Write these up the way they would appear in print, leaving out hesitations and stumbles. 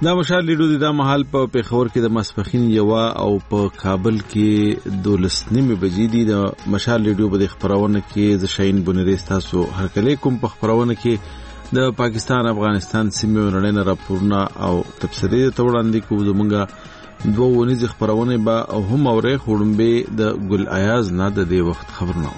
دا مشال لیډو د مهال په پیښور کې د مسپخین یوا او په کابل کې 12:30 بجې دي. د مشال لیډو په خبرونه کې ز شاین بنریس تاسو هر کله کوم په خبرونه کې د پاکستان افغانستان سیمه ورننه راپورونه او تفسیري توړاندې کوو. زمونږ دوه ونیز خبرونه با او هم اورې خړمبه د ګل ایاز نه د دې وخت خبرونه.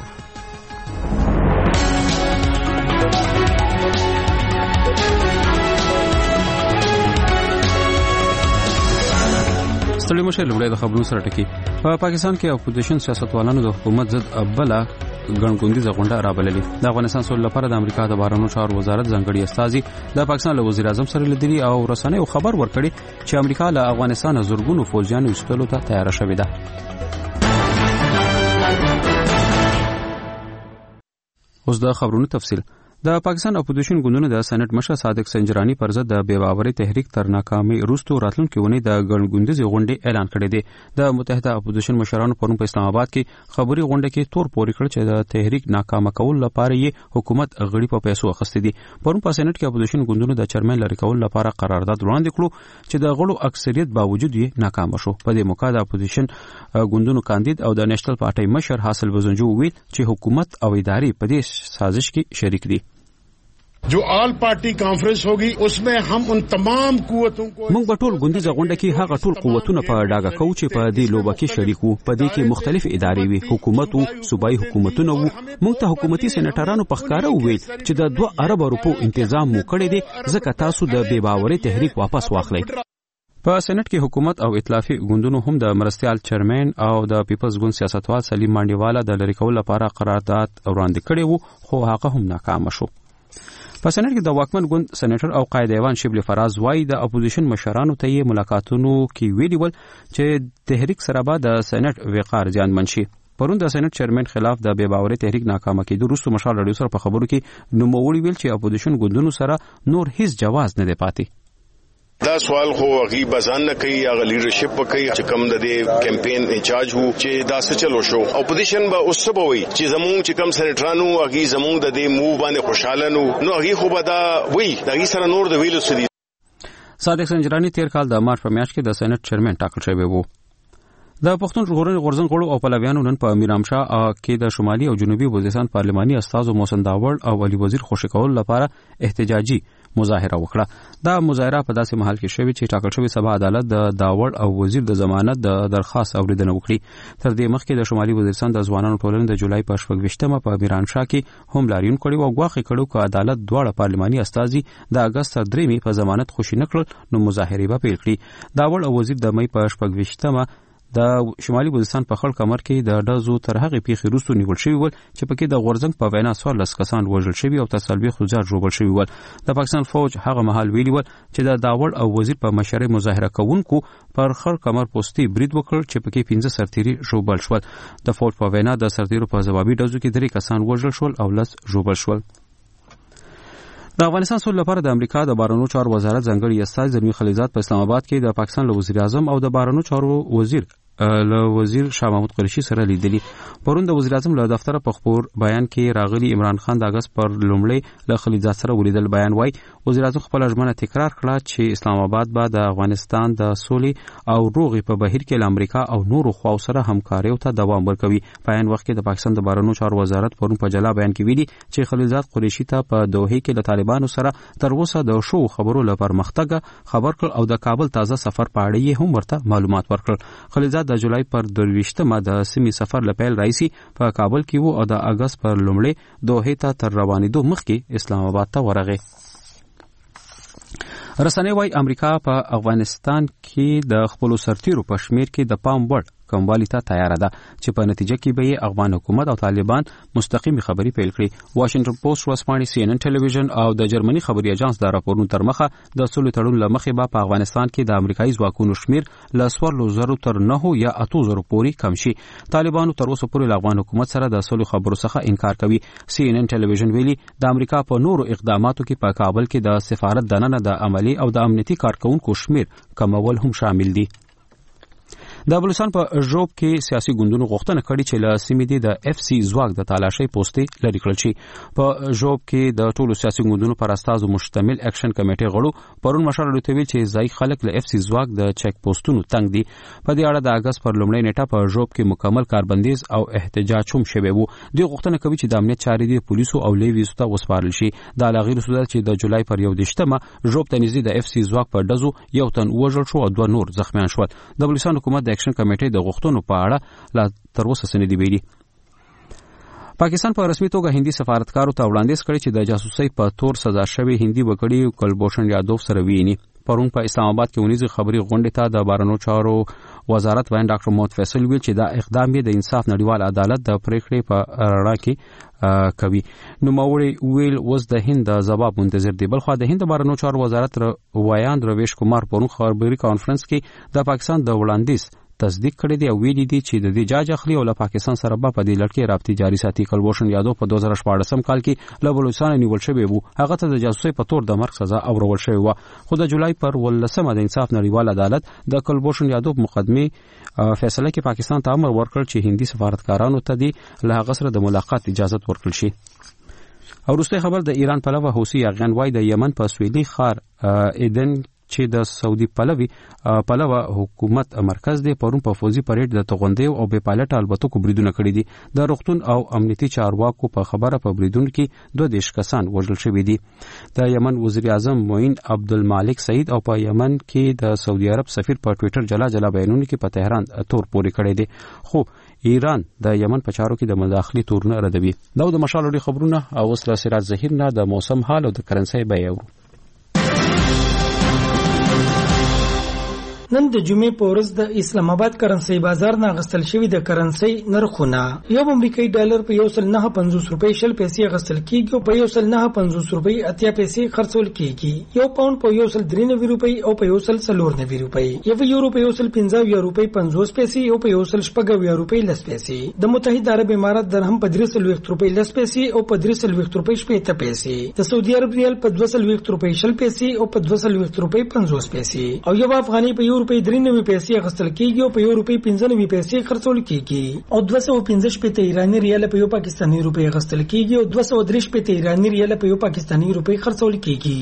ستړي مشه لوړې د خبرونو سره ټکی. په پاکستان کې اپوزیشن سیاستوالانو د حکومت ضد ابله ګڼګوندیزه غونډه رابللې. د افغانستان سول لپاره د امریکا د بهرنیو چارو وزارت ځانګړي استازي د پاکستان له وزیر اعظم سره لیدلي او رسنیو خبر ورکړي چې امریکا له افغانستان زورګونو فوجیان وشتلو ته تیار شوې ده. اوس د خبرونو تفصیل. د پاکستان اپوزیشن ګوندونو د سېنات مشر صادق سنجرانی پر ضد د بې باورۍ تحریک تر ناکامۍ وروسته راتلونکي ونې د ګڼګوندیزې غونډې اعلان کړی دی. د متحده اپوزیشن مشرانو پرون په اسلام آباد کې خبري غونډه کې تور پورې کړ چې د تحریک ناکام کول لپاره یې حکومت غړي په پیسو اخیستي دي. پرون په سېنات کې اپوزیشن ګوندونو د چیرمن لري کول لپاره قرارداد وړاندې کړو چې د غړو اکثریت باوجود یې ناکام شو. په دې موقع د اپوزیشن ګوندونو کاندید او د نېشنل پارټي مشر حاصل وزنجو ویل چې حکومت او ادارې په دې سازش کې شریک دي. जो all party conference होगी उसमें हम उन तमाम قوتوں को موږ په ټول ګوندیزه غونډه کې هغه ټول قوتونه په ډاګه کوو چې په دې لوبه کې شریک وو. په دې کې مختلف ادارې وي، حکومت وو، صوبایي حکومتونه وو. موږ ته حکومتي سېنیټرانو په ښکاره وویل چې د 2 ارب روپو تنظیم مو کړی دی ځکه تاسو د بې باورۍ تحریک واپس واخلئ. په سېنات کې حکومت او ائتلافي ګوندونو هم د مرستيال چیرمن او د پیپلز ګوند سیاستوال سلیم مانډیوالا د لری کول لپاره قرارداد وړاندې کړی وو خو هغه هم ناکام شو. په سېنات کې د واکمن ګوند سېنیټر او قائد ایوان شبلی فراز وايي د اپوزیشن مشرانو ته یې ملاقاتونو کې ویلي ول چې تحریک سره به د سېنات وقار زیانمن شي. پرون د سېنات چیرمن خلاف د بې باورۍ تحریک ناکامه کېدو وروسته مشال رادیو سره په خبرو کې نوموړي ویل چې اپوزیشن ګوندونو سره نور هیڅ جواز نه دی پاتې. دا سوال خو غي بزان نه کوي یا لیډرشپ کوي چې کوم د دې کمپاین انچارج وو چې دا څه چلو شو. اپوزیشن به اوس سبوي چې زموږ چې کوم سېنیټرانو غي زموږ د دې موو باندې خوشاله نو غي خو به دا وای دا غي سره نور د ویلو سدي. صادق سنجرانی تیر کال د مارچ په میاشت کې د سېنات چیرمن ټاکل شوی وو. د پښتون ژغورنې غورځنګ غړو او پلویانو نن په میرامشاه کې د شمالي او جنوبي وزیرستان پارلماني استازو محسن داوړ او علي وزیر خوشی کول لپاره احتجاجي مظاهره وکړه. دا مظاهره په داسې محل کې شوې چې ټاکل شوی سبا عدالت د داوړ او وزیر د ضمانت د درخواست اوریدنه وکړي. تر دې مخکې د شمالي وزیرستان د ځوانانو ټولنې د جولای په 28مه په میرامشاه کې هم لاریون کړی او غواخي کړو چې عدالت دواړه پارلماني استازي د اگست 3 په ضمانت خوشی نکړل نو مظاهره به پیل کړي. داوړ او وزیر د مې په 28مه د شمالي وزیرستان په خړ کمر کې د ډزو تر هغه پیښې وروسته نیول شوی ول چې پکې د غورځنګ په وینا 14 کسان وژل شوی او تسلبي خزار جوړ شوی ول. د پاکستان فوج هغه مهال ویلي ول چې د داوړ او وزیر په مشرۍ مظاهره کوونکو پر خړ کمر پوسټي برید وکړ چې پکې 15 سرتیري ژوبل شول. د فوج په وینا د سرتیرو په ځوابي ډزو کې 3 کسان وژل شول او 10 ژوبل شول. د افغانستان سول لپاره د امریکا د بهرنیو چارو وزارت ځانګړي استازي زلمی خلیلزاد په اسلام آباد کې د پاکستان له وزیر اعظم او د بهرنیو چارو وزیر شاه محمود قریشي سره لیدلي. پرون د وزیر اعظم له دفتر په خبر بیان کې راغلي عمران خان د اگست پر لومړی له خلیلزاد سره ولیدل. بیان وايي وزیر اعظم خپل ژمنه تکرار کړه چې اسلام آباد به د افغانستان د سولې او روغې په بهیر کې له امریکا او نورو خواو سره همکارۍ ته دوام ورکوي. په عین وخت کې د پاکستان د بهرنیو چارو وزارت پرون په جلا بیان کې ویلي چې خلیلزاد قریشي ته په دوحه کې د طالبانو سره تر اوسه د شو خبرو لپاره مختګه خبر کړ او د کابل تازه سفر په اړه هم ورته معلومات ورکړل. خلیلزاد د جولای پر 22مه د سیمې سفر لپاره رئیسي په کابل کې وو او د اگست پر لومړی دوحه ته تر روانېدو مخکې اسلام آباد ته ورغی. رسنۍ وايي امریکا په افغانستان کې د خپل سرتیرو په شمیر کې د پام وړ کموالی ته تیار ده چې په نتیجه کې به افغان حکومت او طالبان مستقیم خبري پیل کړي. واشنگټن پوسټ ورسپانې سی ان ان ټلویزیون او د جرمني خبري اژانس د راپورونو تر مخه د سولې تړون لمخې به په افغانستان کې د امریکایي ځواکونو شمیر ل 14,000 تر 9 یا 8,000 پورې کم شي. طالبانو تر اوسه پورې افغان حکومت سره د سولې خبرو څخه انکار کوي. سی ان ان ټلویزیون ویلي د امریکا په نورو اقداماتو کې په کابل کې د سفارت دننه د عملی او د امنیتي کارکونکو شمیر کمول هم شامل دي. د بلوچستان په ژوب کې سیاسي ګوندونو غوښتنه کړې چې له سیمې د اف سی ځواک د تالاشۍ پوسټې لرې کړل شي. په ژوب کې د ټولو سیاسي ګوندونو پر استازو مشتمل اکشن کمیټې غړو پرون مشر لوتوي چې ځای خلک له اف سی ځواک د چک پوسټونو تنګ دي. په دې اړه د اگست پر لومړۍ نیټه په ژوب کې مکمل کاربندیز او احتجاج هم شوی وو. دوی غوښتنه کوي چې د امنیت چارې د پولیسو او لیویزو ته وسپارل شي. دا لاغیر سودا چې د جولای پر 1 ژوب ته نږدې د اف سی ځواک په ډزو یو تن وژل شو او 2 نور زخمیان شول. د بلوچستان حکومت د اکشن کمیټې د غوښتنو په اړه لا تر اوسه څه نه دي ویلي. پاکستان په رسمي توګه هندي سفارتکارو ته وړاندیز کړی چې د جاسوسۍ په تور سزا شوی هندي وګړي کلبھوشن یادوف سره ویني. پرون په اسلام آباد کې ونیزه خبري غونډه ته د بهرنیو چارو وزارت وایي ډاکټر محمد فیصل ویل چې دا اقدام د انصاف نړیوال عدالت د پریکړې په رڼا کې کوي. نو موري ویل اوس د هند د جواب منتظر دی. بلخو د هند بهرنیو چارو وزارت وایاند رویش کمار پرون خبري کانفرنس کې د پاکستان د وړاندیز تصدیق کړی دی او ویلي دی چې د دې جاج اخلي او له پاکستان سره په دې لړ کې رابطې جاري ساتي. کلبھوشن یادوف په 2014 کال کې له بلوچستان نیول شوی وو. هغه ته د جاسوسۍ په تور د مرګ سزا اورول شوی و. خو د جولای پر 18 د انصاف نړیوال عدالت د کلبھوشن یادوف مقدمه فیصله کې پاکستان ته امر ورکړ چې هندي سفارتکارانو ته دی له هغه سره د ملاقات اجازه ورکړل شي. او وروسته خبر د ایران پلوه حوثي اغیان وای د یمن په سویلي خار ایدن چې د سعودي پلوه حکومت مرکز دی پرون په فوزي پریډ د توغندې او بې پایلټ الوتکو بریدونه کړی دي. د روغتون او امنیتي چارواکو په خبره په بریدون کې 22 کسان وژل شوي دي. د یمن وزیر اعظم معین عبدالمالک سعید او په یمن کې د سعودي عرب سفیر په ټوئیټر جلا بیانونه کې په تهران تور پورې کړی دي. خو ایران د یمن په چارو کې د مداخلې تورونه ردوي. دا د مشالوري خبرونه او وسله سراج ظهیر نه د موسم حال او د کرنسي بیه. نن د جمعې په ورځ د اسلام آباد کرنسي بازار نه غستل شوی د کرنسي نرخونه یو امریکایي ډالر په 1.950 روپۍ شل پیسې غستل کیږي او په 1.950 روپۍ اتیا پیسې خرڅول کیږي. یو پاوند په 1.93 روپۍ او په 1.94 روپۍ. یو یورو په 1.50 روپۍ 50 پیسې او په 1.50 روپۍ 10 پیسې. د متحده عرب امارات درهم په 3.20 روپۍ 10 پیسې او په 3.20 روپۍ 70 پیسې. د سعودي عرب ریال په 2.20 روپۍ 10 پیسې او په 2.20 روپۍ 50 پیسې. او یو افغاني په روپۍ 93 پیسې غستل کیږي او په یو روپۍ 95 پیسې خرڅول کیږي. او 215 ایرانی ریال په یو پاکستاني روپۍ غستل کیږي او 230 ایرانی ریال په یو پاکستاني روپۍ خرڅول کیږي.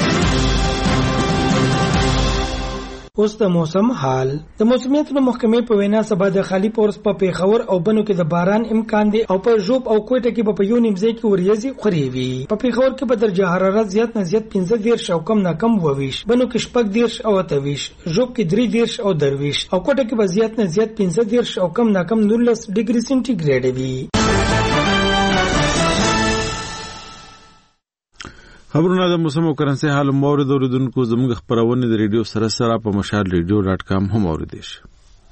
اوس د موسم حال. د موسمیاتو محکمې په وینا سبا د خالی پورس په پیښور او بنو کې د باران امکان دی او په ژوب او کوټه کې په یو نیمځای کې وریځي خوريوي. په پیښور کې په درجه حرارت زیات نه زیات 15 او کم نه کم 22، بنو کې 14 او 23، ژوب کې 3 او 23 او کوټه کې په زیات نه زیات 15 او کم نه کم 19 ډیګري سنټیګریډ وي. خبرونه د موسم او کرنسي حال مورد اوریدونکو زموږ خبرونه د ریډیو سره په masharradio.com هم اوریدئ شي.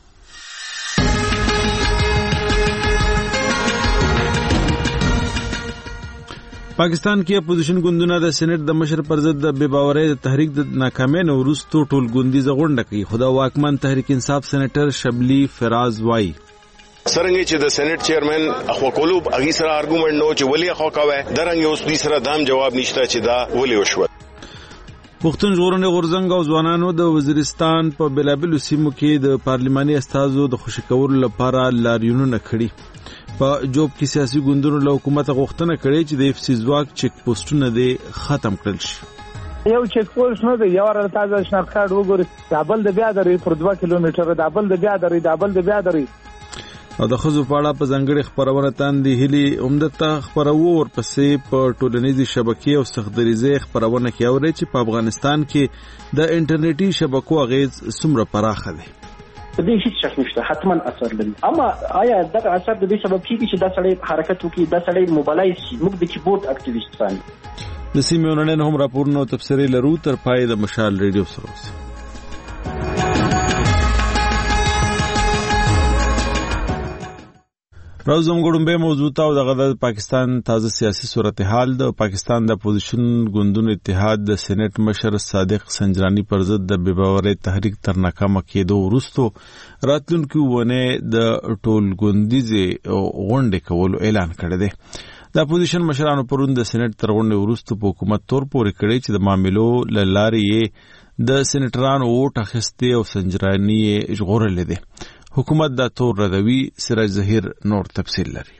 پاکستان کې اپوزیشن ګوندونه د سېنات د مشر پر ضد د بې باورۍ د تحریک د ناکامۍ نه وروسته ټولګوندیزه غونډه کوي. خو د واکمن تحریک انصاف سېنیټر شبلی فراز وایي سرنګ چې د سېنات چیرمن اخو کولو اغي سره ارګومنت نو چې ولې اخو کاوه درنګ اوس دې سره دام جواب نشته چې دا ولې وشو. پښتون ژغورنې غورځنګ او ځوانانو د وزیرستان په بلابلو سیمو کې د پارلماني استازو د خوشی کولو لپاره لاریونونه کړي. په جوب کې سیاسي ګوندونو له حکومت غوښتنه کړې چې د اف سی ځواک چک پوسټونه دې ختم کړل شي. یو چک پوسټ نه دی، یو تازه شناخت کارت وګورئ، دابل د بیا درې پر 2 کیلومتر دابل د بیا درې او د خزو پاړه په ځنګړي خبرونه تاندې هلي عمدته خبرو ورپسې په ټولنیزي شبکې او سختدریزه خبرونه کې اوري چې په افغانستان کې د انټرنیټي شبکو اغیز څومره پراخه دی. دې هیڅ شک نشته، حتما اثر لري. اما آیا دا اثر د دې سبب کیږي چې دا سړی حرکت وکړي، دا سړی موبایل شي؟ موږ د کیبورډ اکټیویسټان د سیمونن هم راپورونه او تفسیري لرو تر پای د مشال ریډیو سره. راوزم ګړمبه موضوع ته د پاکستان تازه سیاسي صورتحال. د پاکستان د اپوزیشن ګوندونو اتحاد د سېنات مشر صادق سنجرانی پر ضد د بې باورۍ تحریک تر ناکامه کېدو وروسته راتلونکي ونه د ټولګوندیزه غونډې کولو اعلان کړی دی. د اپوزیشن مشرانو پرون د سېنات تر غونډې وروسته په حکومت تور پورې کړی چې د معاملو لارې د سېنټرانو ووټ اخیستي او سنجرانی ژغورل دي. حکومت دا تور ردوي. سراج ظهیر نور تفصیل لري.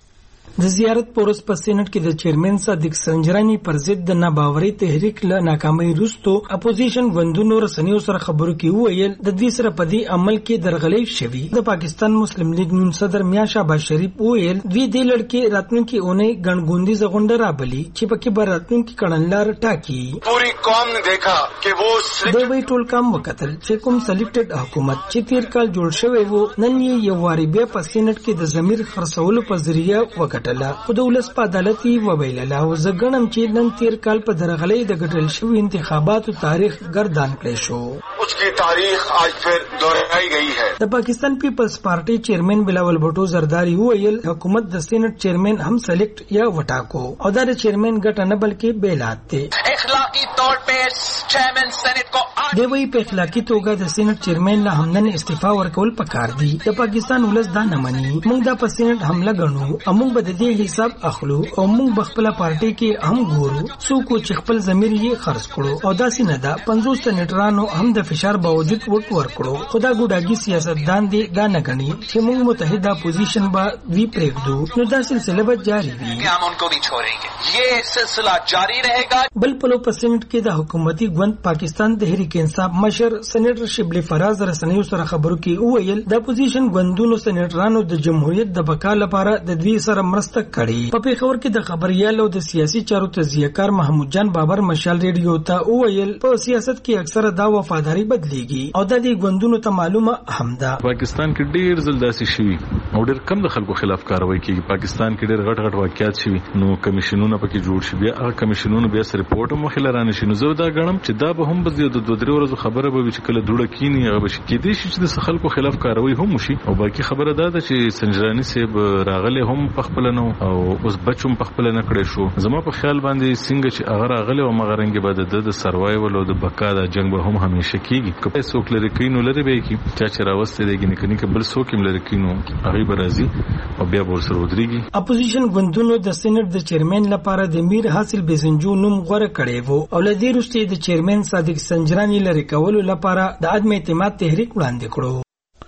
د زیارت پورس په سینټ کې د چیرمن صادق سنجرانی پر ضد د ناباوري تحریک له ناکامۍ وروسته اپوزیشن غوندونو رسنیو سره خبرو کې وویل د دوی سره په دې عمل کې درغلۍ شوی. د پاکستان مسلم لیگ نون صدر میاں شهباز شریف وویل دوی د لړکې راتلونکي اونۍ ګڼګوندي زغونډه رابلی چې پکې به راتلونکي کړنلار ټاکي. پوری قوم نے دیکھا کہ وہ د وی ټول کام وکتل چې کوم سلیکټډ حکومت چې تیر کال جوړ شوی وو نن یې یو واری بیا په سینټ کې د ضمیر خرڅولو په ذریعہ وکړ. خو د ولس په عدالتي وبیلله او زګنم چې نن تیر کال په درغلۍ د ګټل شوی انتخاباتو تاریخ گردان کړی شو. اس کی تاریخ آج پھر دہرائی گئی ہے. د پاکستان پیپلز پارټي چیرمن بلاول بھټو زرداری وویل حکومت د سینټ چیرمن هم سلیکټ یا وټاکو او دا د چیرمن ګټه نه بلکې بیلات دي. اخلاقی طور په چیرمن سینټ کو دی وی په اخلاقی توګه د سینټ چیرمن له همدن استعفا ورکول پکار دي. د پاکستان ولس دا نه مني. موږ د سینټ حمله غنو موږ به د دې حساب اخلو او موږ بخپله پارټي کې هم ګورو څوک چې خپل ضمیر یې خرڅ کړو او داسې نه ده 50 سېنیټرانو هم د فشار باوجود وټ ورکړو. خدا ګوډاګي سیاستدان دي دا نه غني چې موږ متحده اپوزیشن با وی پرېږدو نو دا سلسله به جاری وي. ہم ان کو بھی چھوڑیں گے. یہ سلسلہ جاری رہے گا. بل پلو په سینټ کې د حکومتي ګوند پاکستان تحریک انصاف مشر سېنیټر شبلی فراز رسنیو سره خبرو کې وویل د اپوزیشن ګوندونو سېنیټرانو د جمهوریت د بقا لپاره د دوی سره مرسته کړې. په پیښور کې د خبريال او د سیاسي چارو تجزیه‌کار محمود جان بابر مشال ریډیو ته وویل په سیاست کې اکثره دا وفاداری بدلیږي او د دې ګوندونو ته معلومه هم ده. پاکستان کې ډیر ځل داسې شوي او ډیر کم د خلکو خلاف کاروایی کیږي. پاکستان کې ډیر غټ واقعیات شوي نو کمیشنونه پکې جوړ شي. بیا هغه کمیشنونه بیا سره ریپورت مخې لرانه شي. نو زه دا غنم چې دا به هم بس د 2-3 ورځې خبره به چې کله دوړه کینی هغه به شي کې دي چې د خلکو خلاف کاروایی هم شي. او باقي خبره دا ده چې سنجرانی صاحب راغله هم په خپل نو او اوس بچوم په خپل نه کړی شو. زما په خیال باندې څنګه چې هغه راغله او مغرنګ به د سروایول او د بقا د جنگ به هم همیشه کیږي. کله څوک لري کینو لري به کی چې راوسته دیږي نه کني بل څوک هم لري کینو هغه به راځي او بیا ور سره ودرېږي. اپوزیشن ګوندونو د سېنټ د چیرمن لپاره د میر حاصل بزنجو نوم غوړه کړی وو او لدی روسته د چیرمن صادق سنجرانی لري کولو لپاره د عدم اعتماد تحریک وړاندې کړو.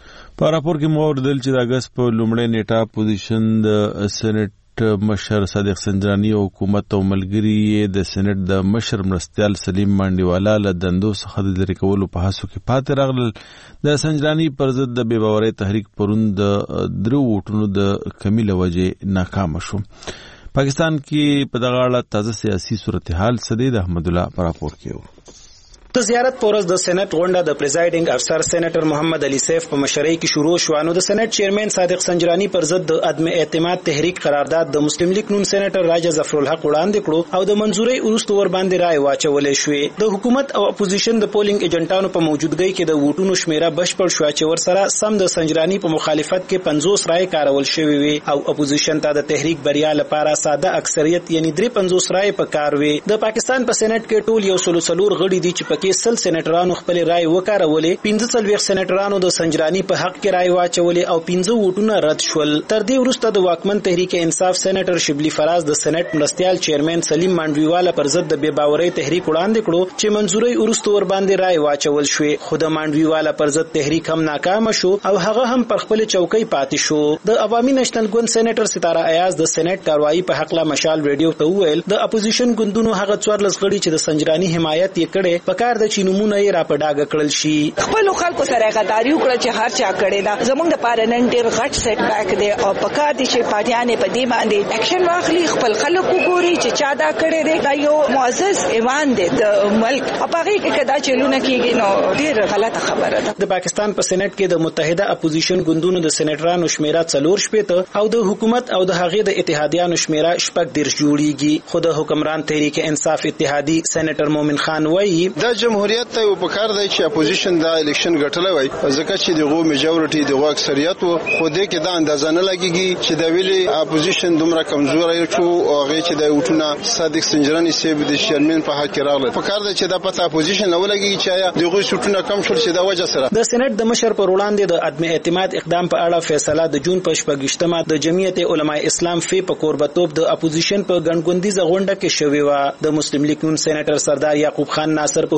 په راپور کې مو اوریدل چې د اگست په لومړۍ نیټه اپوزیشن د سېنټ مشر صادق سنجرانی او حکومت او ملګری د سېنټ د مشر مرستيال سلیم مانډیوالا له دندو څخه د لري کولو په هڅو کې پاتې راغلل. د سنجرانی پر ضد د بې باورۍ تحریک پرون د 3 ووټونو د کمی له وجې ناکام شو. پاکستان کې په دغه اړه تازه سیاسي صورتحال سدید احمد الله پر راپور کې د زیارت پورس د سېنات غونډه د پریزایډینګ افسر سېنیټر محمد علي سیف په مشرۍ کې شروع شو. نو د سېنات چیرمن صادق سنجرانی پر ضد د عدم اعتماد تحریک قرارداد د مسلم لیگ نون سېنیټر راجا ظفرالحق وړاندې کړو او د منځوري وروسته ور باندې رائے واچولې شوې. د حکومت او اپوزیشن د پولینګ ایجنټانو په موجودګۍ کې د ووټونو شمیره بشپړ شو چې ور سره سم د سنجرانی په مخالفت کې 50 رائے کارول شوې وي او اپوزیشن ته د تحریک بریا لپاره ساده اکثریت یعنی 53 رائے په کار وي. د پاکستان په سېنات کې ټول یو سلسلور غړي دي چې کې سل سېنیټرانو خپل رائے وکارولې. 15 سېنیټرانو د سنجرانی په حق کې رائے واچولې او 15 ووټونه رد شول. تر دې وروسته د واکمن تحریک انصاف سېنیټر شبلی فراز د سېنات مرستيال چیرمن سلیم مانډویوالا پر ضد د بې باورۍ تحریک وړاندې کړو چې منځوري وروسته ور باندې رائے واچول شوې. خو د مانډویوالا پر ضد تحریک هم ناکام شو او هغه هم پر خپل چوکۍ پاتې شو. د عوامي نېشنل ګوند سېنیټر ستاره ایاز د سېنات کاروایی په حق لا مشال ریډیو ته وویل د اپوزیشن ګوندونو هغه 14 غړي چې د سنجرانی حمایت یې کړي په کار د چینومونه یې را پډاګه کړل شي. خپل خلکو سره غداری وکړه چې هر چا کړي دا زمونږ د پارلمان ډیر غټ سیټ بیک دی او په کار دي چې پارټیانې په دې باندې اکشن واخلي خپل خلکو ګوري چې چا دا کړي دی. دا یو معزز ایوان دی د ملک او هغه کې کدا چلونه کیږي نو ډیر غلطه خبره ده. د پاکستان په سېنات کې د متحده اپوزیشن ګوندونو د سېنیټرانو شمیره 4 شپېته او د حکومت او د هغې د اتحادیانو شمیره 14 جوړیږي. خو د حکمران تحریک انصاف اتحادی سېنیټر مومن خان وایي د جمهوریت ته په کار دی چې اپوزیشن دا الیکشن ګټلای وای ځکه چې دغه میجورټي دغه اکثریت خو دې کې دا اندازه نه لګیږي چې د ویلي اپوزیشن دومره کمزوري شو او هغه چې د وټونه صادق سنجرانی سیب د چیرمن په حق راغله. په کار دی چې دا پته اپوزیشن نه ولګي چې دغه وټونه کم شول چې دا وجه سره د سېنات د مشر پر وړاندې د عدم اعتماد اقدام په اړه فیصله د جون په 28مه د جمعیت علماء اسلام فی په قربتوب د اپوزیشن په ګڼګوندیزه غونډه کې شوې و. د مسلم لیگ نون سېنیټر سردار یعقوب خان ناصر په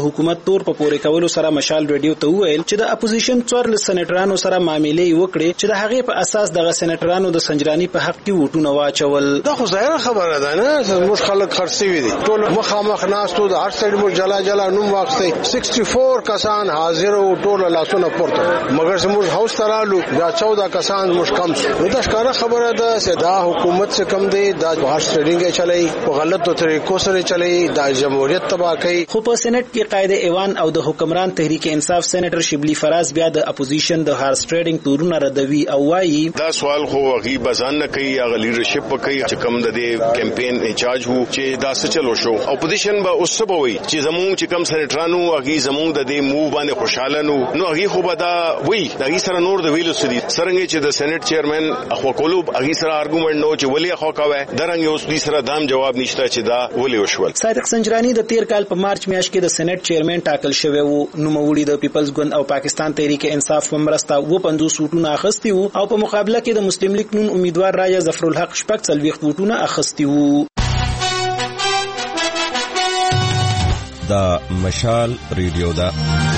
حکومت تور په پورې کولو سره مشال ریډیو ته وویل چې د اپوزیشن 14 سېنیټرانو سره معاملې وکړي چې د هغې په اساس دغه سېنیټرانو د سنجرانی په حق کې ووټونه واچول. دا خو ظاهره خبره ده نه، موږ خلک خرڅوي دي ټول مخامخ ناستو د هر سړي موږ جلا جلا نوم واخستي 64 کسان حاضر او ټول لاسونه پورته، مګر موږ هاوس ترالو دا 14 کسان موږ کم شو. دا ښکاره خبره ده چې دا حکومت څخه کم دی، دا هر سټرینګ چلای په غلطو طریقو سره چلای، دا جمهوریت تباہ کوي. خو په سېنات کې قائد ایوان او د حکمران تحریک انصاف سېنیټر شبلی فراز بیا د اپوزیشن د هارس ټریډینګ تورونه ردوي او وایي دا سوال خو غي بزان نه کوي، هغه لیډرشپ کوي چې کم د کمپین انچارج وو چې دا څه چلو شو. اپوزیشن به اوس به وي چې زموږ چې کم سېنیټرانو هغه زموږ د دې موو باندې خوشاله نو هغه خو به دا وي دا هغه سره نور د ویلو سدي سرنګ چې د سېنیټ چیرمن اخو کولوب هغه سره ارګومنت نو چې ولې خو کاوه درنګ اوس دې سره دام جواب نشته چې دا ولې وشول. صادق سنجرانی د 13 کال په مارچ میاشت کې د سېنیټ چیرمن ټاکل شوی وو. نو موړي د پیپلز ګوند او پاکستان تحریک انصاف په مرسته 50 ووټونه اخستي وو او په مقابله کې د مسلم لیگ نون امیدوار راجا ظفرالحق شپږ 40 ووټونه اخستي وو. دا مشال ریډیو دا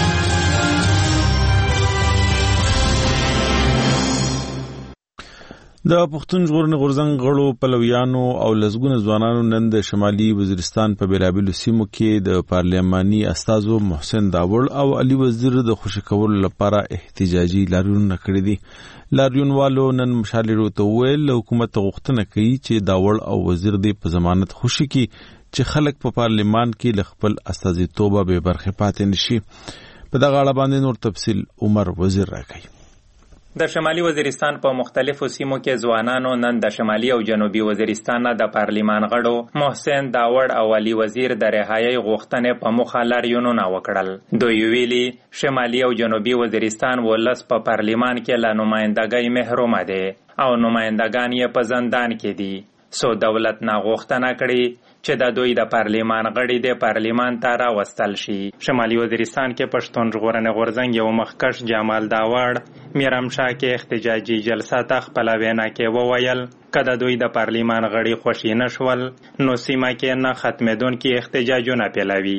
د پښتون ژغورنې غورځنګ غړو پلویانو او لسګونه ځوانانو نن د شمالي وزیرستان په بیلابیلو سیمو کې د پارلیماني استازو محسن داوړ او علي وزیر د خوشی کولو لپاره احتجاجي لاریونونه کړي دي. لاریونوالو نن مشال ریډیو ته وویل حکومت غوښتنه کوي چې داوړ او وزیر دې په ضمانت خوشي کړي چې خلک په پارلیمان کې خپل استازیتوب به برخه پاتې نشي. په دغه اړه باندې نور تفصیل عمر وزیر راکړي. د شمالي وزیرستان په مختلفو سیمو کې ځوانانو نن د شمالي او جنوبي وزیرستان د پارلیمان غړو محسن داوړ او علي وزیر د رهایی غوښتنې په مخه لاریونونه وکړل. دوی ویلي شمالي او جنوبي وزیرستان ولس په پارلیمان کې له نمائندګۍ محرومه دي او نمائندګان یې په زندان کې دي. سو دولت نه غوښتنه کړې چې د دوی د پارلیمان غړي د پارلیمان ته راوستل شي. شمالي وزیرستان کې پښتون ژغورنې غورځنګ یو مخکښ جمال داوړ میرامشاه کې احتجاجي جلسه ته خپله وینا کې وویل که د دوی د پارلیمان غړي خوشي نه شول نو سیمه کې نه ختمېدونکي احتجاجونه پیلوي.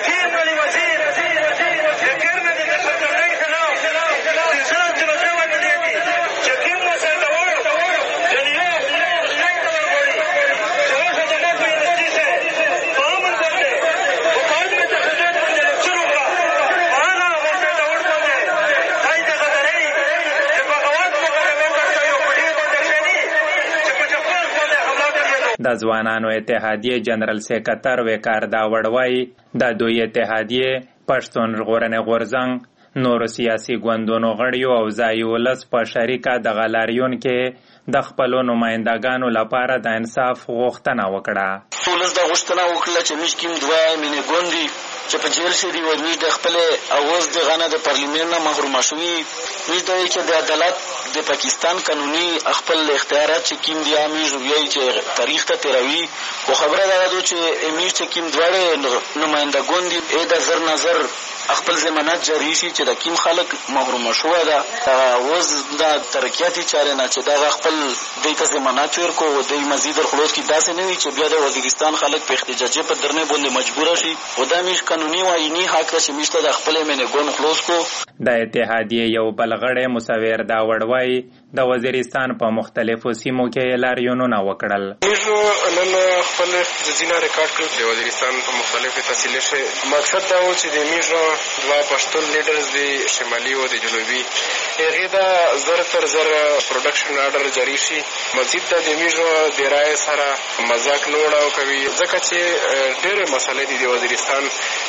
د ځوانانو اتحادیې جنرال سیکرټر وقار داوړ وایي د دوی اتحادیې پښتون ژغورنې غورځنګ نورو سیاسي ګوندونو غړیو او ځایي ولس په شریکه دغه لاریون کې د خپلو نمایندګانو لپاره د انصاف غوښتنه وکړه. ولس دا غوښتنه وکړه چې موږ کوم دوه مینې ګوندي چې په جیل شوي دي موږ د خپلې اواز د غنه د پارلیمنت نه محرومه شوي موږ د چې د عدالت د پاکستان قانوني خپل اختیارات چې کوم دي موږ ویل چې تاریخ ته تیروي. خو خبره دا ده چې موږ چې کوم دواړه نماینده ګوندي د زر نظر خپل ضمانت جاری شي چې د کوم خلک محرومه شوی ده اوس د ترقیاتي چارې نه چې دا خپل دوی ته ضمانت ورکو او دوی مزید خلاص کې داسې نه وي چې بیا د وزیرستان خلک په احتجاجي په درنه باندې مجبور شي او دا موږ قانوني او عیني حق چې موږ د خپل مینې ګوند خلاص کو. د اتحادیې یو بل غړی مصور داوړ وایي د وزیرستان په مختلفو سیمو کې لاریونونه وکړل. موږ نن خپل ځینې ریکارډ کړل د وزیرستان په مختلفو تحصیلي شي. مقصد دا و چې د موږ دوه پښتون لیډرز د شمالي او د جنوبي هغې دا زر تر زر پروډکشن آرډر جاری شي. مزید د موږ د رایې سره مذاق نه وړاو کوي ځکه چې ډېرې مسلې دي د وزیرستان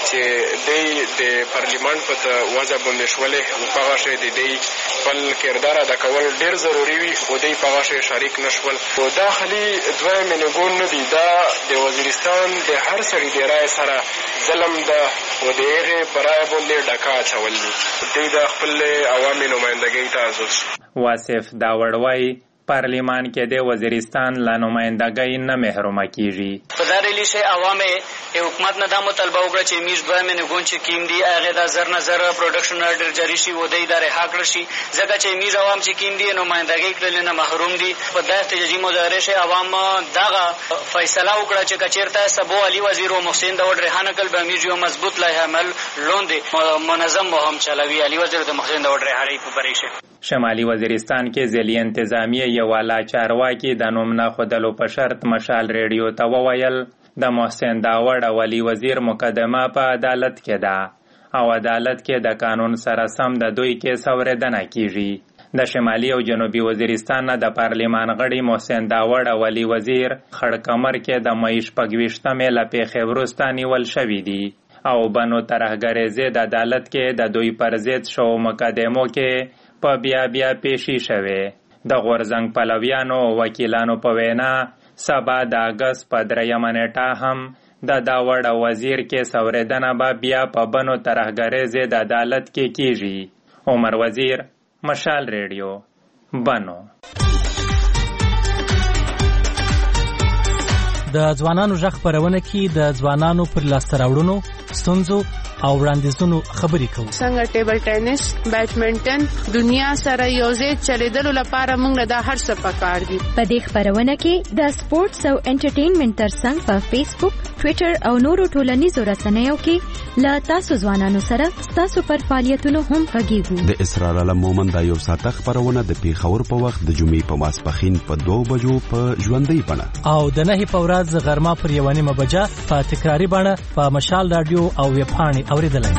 چې دی د پارلیمان په وجه باندې شولې او په هغه شی د دی خپل کردار ادا کول ډېر ضروري وي خو دی په هغه شی شریک نه شول. خو دا خالي دوه مینې ګوند نه دي، دا د وزیرستان د هر سړي د رایې سره ظلم ده او د هغې په رایه باندې ډکه اچول دي. دوی د خپل عوامي نمایندګۍ ته حاضر شي. واصف داوړ وایي پارلیمان کې د وزیرستان له نمایندګۍ نه محرومه کیږي. په دا ریلیشه عوامه حکومت نه دا مطالبه وکړه چې میش 2 مینه ګون چې کیم دی هغه د زر نظر پروډکشن آرډر جاری شي و د ادارې حق رشي ځکه چې میز عوام چې کیم دی نمایندګۍ کړل نه محروم دي. په دا احتجاجي مظاهره شه عوام دغه فیصله وکړه چې کچیرته سبو علي وزیر او محسن داوود ریحانه کل به میز یو مضبوط لایحه عمل لوند منظم مهم چلوي. علي وزیر د محسن داوود ریحانه په پریشه شمالي وزیرستان کې ځلي انتظامیه یو والا چارواکي د نوم نه خودلو په شرط مشال ریډیو ته وویل د محسن داوود او علي وزیر مقدمه په عدالت کې ده او عدالت کې د قانون سره سم د دوی کیس اورېدنه کیږي. د شمالي او جنوبي وزیرستان نه د پارلیمان غړي محسن داوود او علي وزیر خړ کمر کې د مې 28مې له پیښې وروسته نیول شوي دي او بنو ترهګرۍ ضد عدالت کې د دوی پر ضد شو مقدمو کې په بیا پیشي شوه. د غورزنګ پلویانو وکیلانو په وینا سبا د اگست په 3 نیټه هم د داوود او وزیر کې سوریدنه به بیا په بنو ترهګرۍ ضد عدالت کې کیږي. عمر وزیر، مشال ریډیو، بنو. د ځوانانو ژغ خپرونه کې د ځوانانو پر لاسته راوړنو، ستونزو او وړاندیزونو خبرې کوو. څنګه ټیبل ټینس، بیډمنټن دنیا سره یوځای چلیدلو لپاره موږ له هر څه پکار دي. په دې خبرونه کې د سپورتس او انټرټینمنټ ترڅنګ په فیسبوک، ټوئیټر او نورو ټولنیزو رسنیو کې له تاسو ځوانانو سره تاسو پر فعالیتونو هم غږیږو. د اسرار علم مومن دا یو ساعته خبرونه د پیښور په وخت د جمعې په ماسپښین په 2 بجو په ژوندۍ بڼه او د 9 په ورځ غرمه پر 1 بجه په تکراری بڼه په مشال رادیو او ویب پاڼې اوریدلای.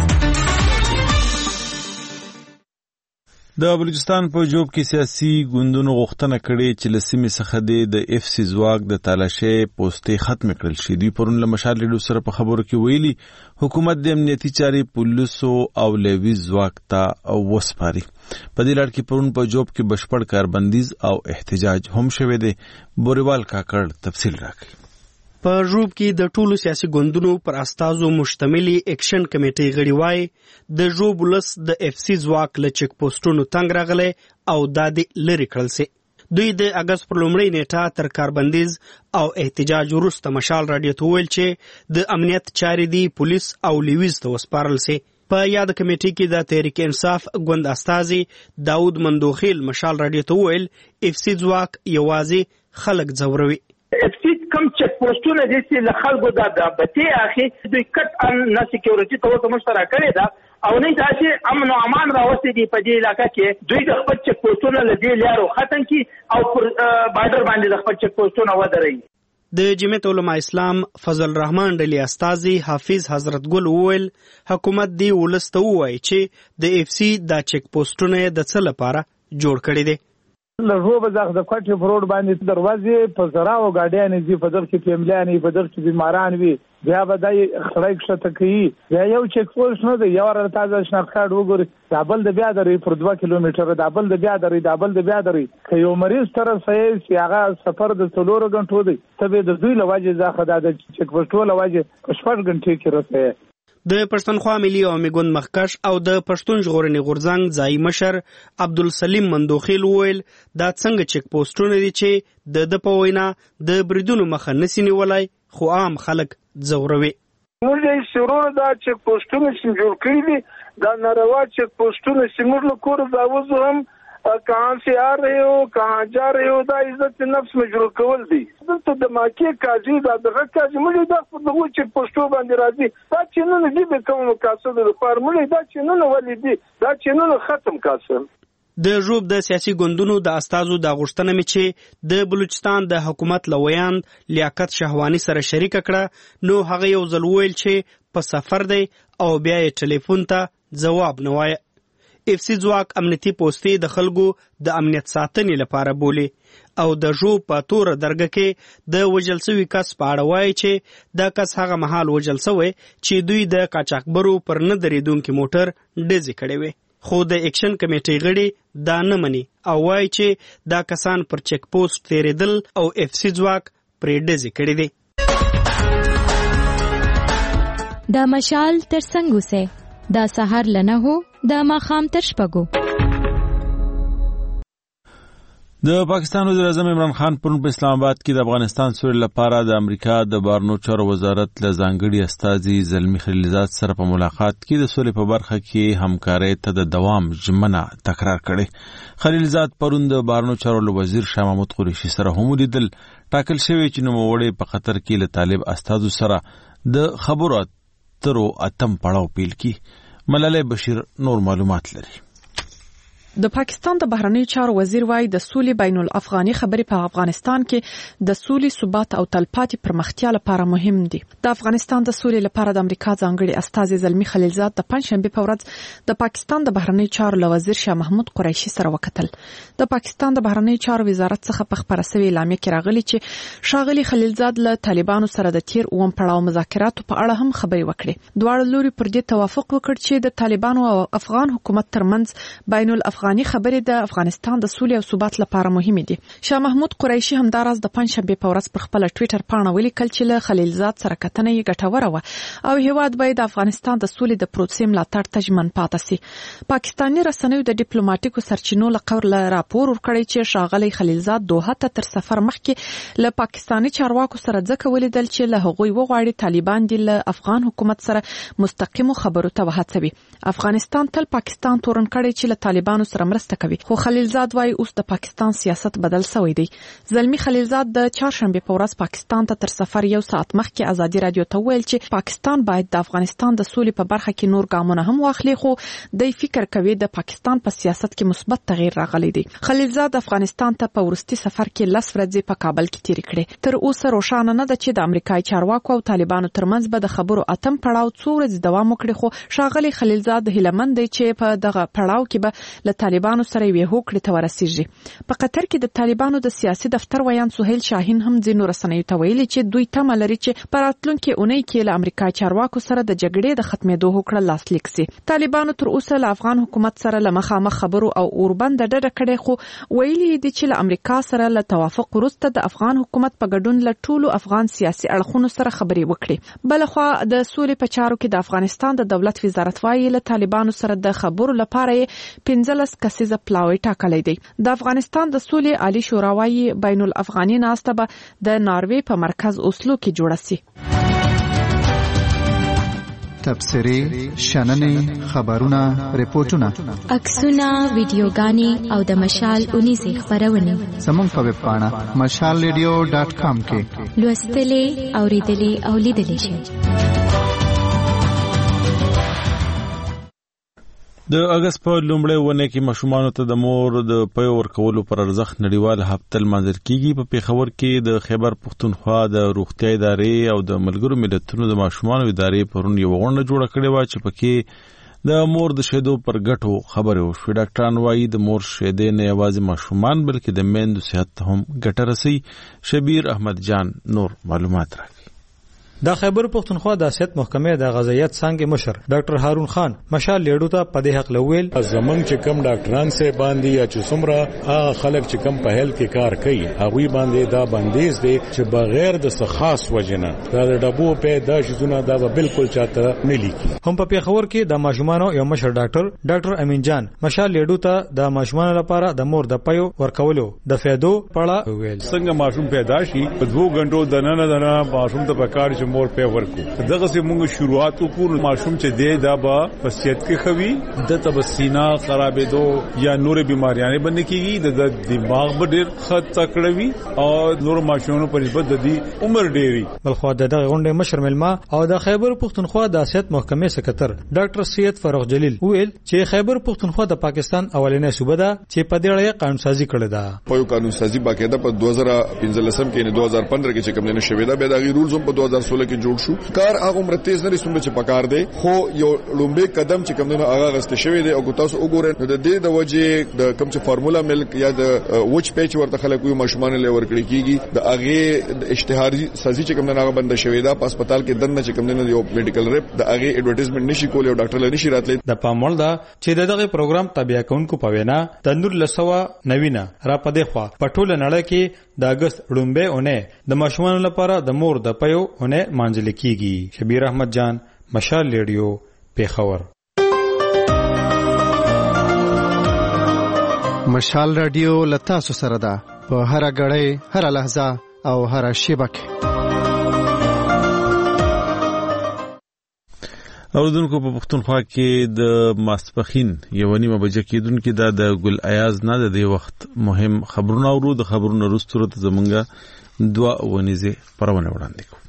د بلوچستان په جوب کې سیاسي ګوندونو غوښتنه کړې چې له سیمې څخه د اف سی ځواک د تالاشۍ پوسټې ختم کړل شي. دوی پرون له مشال ریډیو سره په خبرو کې ویلي حکومت د امنیتي چارې پولیسو او لیویز ځواک ته وسپاري. په دې لړ کې پرون په جوب کې بشپړ کاربندیز او احتجاج هم شوی دی. بوریوال کاکړ تفصیل راکړي. په روب کې د ټولو سیاسي ګوندونو پر استازو مشتملي اکشن کمیټې غړي وای د روب ولس د اف سی ځواک له چک پوسټونو تنګ راغله او دادې لری کړل سي. دوی د اگست پر لومړۍ نیټه تر کاربندیز او احتجاج وروسته مشال رادیو ته ویل چې د امنیت چارې دی پولیس او لیویز ته وسپارل سي. په یاد کمیټې کې د تحریک انصاف ګوند استازي داود مندوخیل مشال رادیو ته ویل اف سی ځواک یوازې خلک ځوروي. اف سی کم چک پوسټونه دي چې له خلکو د بته اخی دوی کټ ان نه سکیورټي ته وته مشترک کړی دا او نه دا چې امن او امان راوستي دي په دې علاقې کې دوی د خپل چک پوسټونه لدی لارو ختم کی او پر بارډر باندې د خپل چک پوسټونه ودرې. د جمعیت علماء اسلام فضل الرحمن ډلی استازي حافظ حضرت ګل وویل حکومت دی ولسته وایي چې د اف سی دا چک پوسټونه د څه لپاره جوړ کړي دي. لږه به زغ د کوټې فروډ باندې دروازې په زراو گاډیانې دي په در کې فیملیانې په در کې بیماران وي بیا به دای خړای کښته کوي بیا یو چک پوسټ نه دی یو را تازه شناخت کارت وګوري دابل د بیا درې پر 2 کیلومتر دابل د بیا درې که یو مریض طرف چې هغه سفر د 3 غنټو دی تبه د دوی لواجه ځخه د چک پوسټو لواجه 8 غنټې کې رسې. د پښتونخوا ملي عوامي ګوند مخکښ او د پښتون ژغورنې غورځنګ ځای مشر عبدالسلیم مندوخیل ویل دا څنګه چک پوسټونه دي چې د په وینا د بریدونو مخه نسی نیولای خو عام خلک ځوروي. موږ یې شروع دا چک پوسټونه چې جوړ کړی دي دا ناروا چک پوسټونه چې موږ له کور راوځو هم کہاں سے آ رہے ہو کہاں جا رہے ہو دا عزت نفس مجرور کول دي. دلته د ماکي قاضي دا دغه قاضي موږ دا په دغه چک پوسټو باندې راځي دا چې نن دې به کوم مقاصد لپاره موږ دا چې نن ولې دي دا چې نن ختم کاسم. د روب د سیاسي ګوندونو د استازو د غوښتنه می چې د بلوچستان د حکومت لویان لیاقت شهوانی سره شریک کړه نو هغه یو ځل ویل چې په سفر دی او بیا یې ټلیفون ته جواب نه وایي. اف سی ځواک امنیتي پوسټې د خلکو د امنیت ساتنې لپاره بولي او د جو په تور درګه کې د وجل سوي کس په اړه وایي چې دا کس هغه مهال وجل سوی چې دوی د قاچاقبرو پر نه درېدونکو موټر ډزې کړې وي. خو د اکشن کمیټې غړي دا نه مني او وایي چې دا کسان پر چک پوسټ تیرېدل او اف سی ځواک پرې ډزې کړې دي. دا مشال ترڅنګ اوسه دا سحر لنه هو دا ماخام تر شپږو. د پاکستان وزیر اعظم عمران خان پرون په اسلام آباد کې د افغانستان سولې لپاره د امریکا د بهرنیو چارو وزارت له ځانګړي استازي زلمي خلیلزاد سره په ملاقات کې د سولې په برخه کې همکارۍ ته د دوام ژمنه تکرار کړې. خلیلزاد پرون د بهرنیو چارو وزیر شاه محمود قریشي سره هم ولیدل. ټاکل شوی چې نوموړی په قطر کې له طالب استازو سره د خبرو اترو اتم پړاو پیل کړي. ملالۍ بشیر نور معلومات لري. د پاکستان د بهرنیو چارو وزیر وايي د سولې بین الافغاني خبرې په افغانستان کې د سولې ثبات او تلپاتې پرمختیا لپاره مهم دي. د افغانستان د سولې لپاره د امریکا ځانګړي استازي زلمي خلیلزاد د پنځشنبه په ورځ د پاکستان د بهرنیو چارو له وزیر شاه محمود قریشي سره وکتل. د پاکستان د بهرنیو چارو وزارت څخه په خبره شوی اعلامیه کې راغلي چې ښاغلي خلیلزاد له طالبانو سره د تیر اوم پړاو مذاکراتو په اړه هم خبرې وکړې. دواړه لوري پر دې توافق وکړ چې د طالبانو او افغان حکومت ترمنځ بین الافغاني خبرې د افغانستان د سولې او ثبات لپاره مهمه دي. شاه محمود قریشي همداراز د پنځشنبه په ورځ پر خپل ټوئیټر پاڼه ولیکل چې له خلیلزاد سره کتنه یې ګټوره و او هیواد باید د افغانستان د سولې د پروسې ملاتړ ته ژمن پاتې شي. پاکستاني رسنیو د ډیپلوماټیکو سرچینو له قول راپور ورکړی چې ښاغلي خلیلزاد دوحه ته تر سفر مخکې له پاکستاني چارواکو سره ځکه ولیدل چې له هغوی وغواړي طالبان د افغان حکومت سره مستقیمو خبرو ته وهڅوي. افغانستان تل پاکستان تورن کړی چې له طالبانو سره مرسته کوي، خو خلیلزاد وايي اوس د پاکستان سیاست بدل شوی دی. زلمی خلیلزاد د چهارشنبه په ورځ پاکستان ته تر سفر یو ساعت مخکې ازادي رادیو ته ویل چې پاکستان باید د افغانستان د سولې په برخه کې نور ګامونه هم واخلي، خو د فکر کوي د پاکستان په سیاست کې مثبت تغییر راغلی دی. خلیلزاد افغانستان ته په ورستي سفر کې 10 ورځې په کابل کې تیر کړې. تر اوسه روښانه نه ده چې د امریکایي چارواکو او طالبانو ترمنځ به د خبرو اتم پړاو څو ورځې دوام وکړي، خو ښاغلي خلیلزاد هیلهمند دی چې په دغه پړاو کې به له طالبانو سره یو هوکړه ته ورسیږي. په قطر کې د طالبانو د سیاسي دفتر ویان سهیل شاهین هم ځینو رسنیو ته ویلي چې دوی تمه لري چې په راتلونکي اونۍ کې له امریکایي چارواکو سره د جګړې د ختمېدو هوکړه لاسلیک شي. طالبانو تر اوسه له افغان حکومت سره له مخامخ خبرو او اوربند ډډه کړې، خو ویلي دي چې له امریکا سره له توافق وروسته د افغان حکومت په ګډون له ټولو افغان سیاسي اړخونو سره خبرې وکړي. بلخوا د سولې په چارو کې د افغانستان د دولت وزارت وايي له طالبانو سره د خبرو لپاره 15 کسیزه پلاوی ټاکلی دی. د افغانستان د سولې عالی شورا وايي بین الافغاني ناسته به د ناروې په مرکز اوسلو کې جوړه شي. تبصرې، شننې، خبرونه، ریپورتونه، عکسونه، ویډیوګانې او د مشال اونیزې خبرونه زموږ په ویب پاڼه mashalradio.com کې لوستلې، اوریدلې او لیدلې شئ. د اگست په لومړۍ ونه کې ماشومانو ته د مور د پیو ورکولو پر ارزښت نړیواله هفته لمانځل کیږي. په پیښور کې د خیبر پښتونخوا د روغتیا ادارې او د ملګرو ملتونو د ماشومانو ادارې پرون یو غونډه جوړه کړې و چې پکې د مور د شیدو پر ګټو خبرې وشوې. ډاکټران وايي د مور شیدې نه یوازې ماشومان بلکې د میندو صحت ته هم ګټه رسوي. شبیر احمد جان نور معلومات راکړي. د خیبر پښتونخوا د صحت محکمې د غذایت څنګه مشر ډاکټر هارون خان مشال لیډو ته په دې حق لویل زمنګ چې کم ډاکټران سه باندې یا چې څومره هغه خلک چې کم په هیلث کې کار کوي هغه باندې دا بندیز دی چې بغیر د خاص وجنه دا د ډبو په د شزونه دا بالکل چاته نه لیکي. هم په پیښور کې د ماشومانو یو مشر ډاکټر امین جان مشال لیډو ته د ماشومانو لپاره د مور د پیو ورکولو د فایدو پړه ویل. څنګه ماشوم پیدا شي په 2 غنټو د نه ماشوم ته پکار چې مور په ورکو دغه سه موږ شروعات وکړو. ماشوم چې دی دا به په صحت کې خوي د تبسینا خرابېدو یا نور بیماریاں باندې کیږي د دماغ به ډېر خط تکړوي او نور ماشومانو په نسبت د دې عمر ډېری. بلخو دغه غونډه مشر ملما او د خیبر پښتونخوا د صحت محکمې سکرټر ډاکټر سید فاروق جلیل ویل چې خیبر پښتونخوا د پاکستان اولنې صوبه ده چې په دې اړه قانون سازي کړې ده. په قانون سازي باقاعده په 2015 کې نه 2015 کې چې کوم نه شوی دا به د رولز په 2016 کې جوړ شو. کار هغه عمر تیز نه څومره چې پکار دی، خو یو لومبه قدم چې کوم نه هغه غسته شوی دی او تاسو وګورئ نو د دې د وجه د کوم چې فارمولا ملک یا د وچ پیچ ورته خلک یو ماشومان له ورکړي کیږي د هغه د اشتهاري سازي چې کوم نه هغه بند شوی دا په هسپتال کې دنه چې کوم نه یو میډیکل ریپ د هغه ایڈورټایزمنت نشي کولای او ډاکټر له نشي راتلی. د پامول دا چې دغه پروګرام تابع کونکو پوینا د نور لسوا نوینا را پدې خوا پټول نړۍ کې د اگست لومبه اونې د ماشومان لپاره د مور د پیو اونې مانځل کیږي. شبیر احمد جان مشال ریډیو پیښور. مشال رادیو لتاسو سره ده په هر غړې هر لحظه او هر شیبه کې. اوردونکو په پښتونخوا کې د ماسپخین یو نیمه بجې کېدونکې دا د ګل ایاز نه د دې وخت مهم خبرونه اورو. د خبرونو وروسته ته زمونږه دوه ونیزه پرونه وړاندې کوو.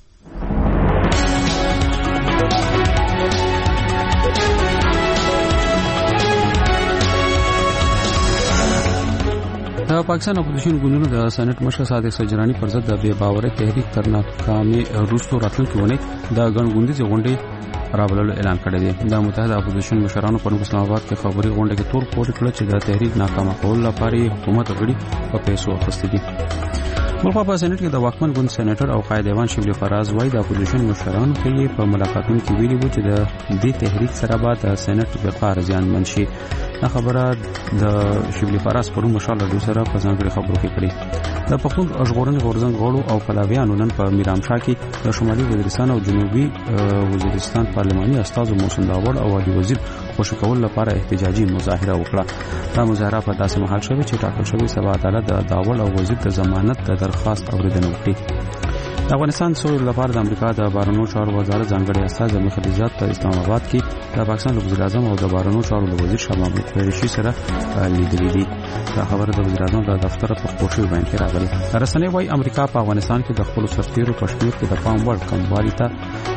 د پاکستان اپوزیشن ګوندونو د سېنات مشر صادق سجرانی پر ضد د بے باورۍ تحریک تر ناکامۍ وروسته راتلونکي ونې د ګڼ ګوندیزې غونډې رابللو اعلان کړی دی. د متحده اپوزیشن مشرانو په اسلام آباد کې خبري غونډه کې تور پورې کړ چې د تحریک ناکامه کولو لپاره حکومت غړي په پیسو اخیستي دي. ملخوا په سېنات کې د واکمن ګوند سېنیټر او قائد ایوان شبلی فراز وایي د اپوزیشن مشرانو کې په ملاقاتونو کې ویلي وو چې د دې تحریک سره به د سېنات وقار زیانمن شي. دا خبره د شبلی فراز پرون مشال له سره په ځانګړي خبرو کې کړې. د پښتون ژغورنې غورځنګ غړو او پلاویانو نن په میرامشاه کې د شمالي وزیرستان او جنوبي وزیرستان پارلماني استازو محسن داوړ او علي وزیر خوشی کول لپاره احتجاجي مظاهره وکړه. دا مظاهره په داسې مهال شوه چې ټاکل شوی سبا عدالت د داوړ او وزیر د ضمانت د درخواست اوریدنه وکړي. د افغانستان سولې لپاره د امریکا د بهرنیو چارو وزارت ځانګړي استازي مخدیزات په اسلام آباد کې د پاکستان وزیر اعظم او د بهرنیو چارو وزیر شاه محمود قریشي سره لیدلې دي. دا خبره د وزیر اعظم د دفتر په خصوصي بیان کې راغلي. رسنۍ وايي امریکا په افغانستان کې د خپل سرتیرو په شمېر کې د پام وړ کموالي ته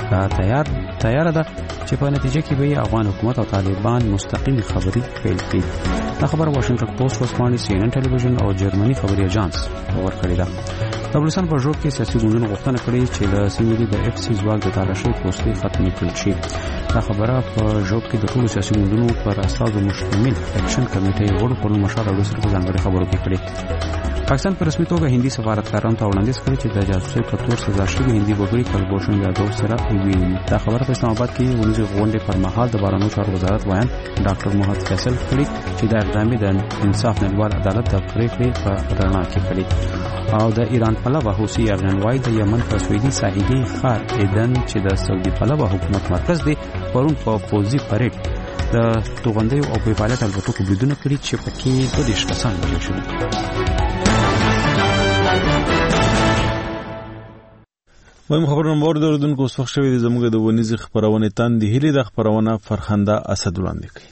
تیار ده چې په نتیجه کې به افغان حکومت او طالبان مستقیم خبري پیل کړي. دا خبره واشنگټن پوسټ وسپانې سی ان ان ټلویزیون او جرمني خبري اژانس ورکړې ده. د افغانستان په ژوند کې سیاسي ګوندونو غوښتنه کړې چې د سیمې د اف سی ځواک د تالاشۍ پوسټې ختم کړل شي. دا خبره په ژوند کې د ټولو سیاسي ګوندونو پر اساسو مشتمل اکشن کمیټې غړو په مشوره سره ځانګړي خبرو کې کړې. پاکستان په رسمي توګه هندي سفارتکارانو ته وړاندیز کړی چې د جاسوسۍ په تور سزا شوي هندي وګړي کلبوشن یادو سره وویني. دا خبره په اسلام آباد کې ونیزې غونډې پر مهال د بهرنیو چارو وزارت وایي ډاکټر محمد فیصل کړي چې دا اقدام د انصاف نړیوال عدالت د پریکړې په رڼا کې کړي. او د ایران پلوه حوثي ارغنوای د یمن په سویدي ساحلي ښار ایدن چې د سعودي پلوه حکومت مرکز دی پرون په فوزي پریډ د توغندیو او په پایلټ الوتکو بریدونه کړي چې پکې 22 کسان وژل شوي. مهم خبرونه مورد اوردونکو وسوخ شوی د زموږ د ونیزې خبرونه تان دی هلي د خبرونه فرخنده اسد وړاندې کړي.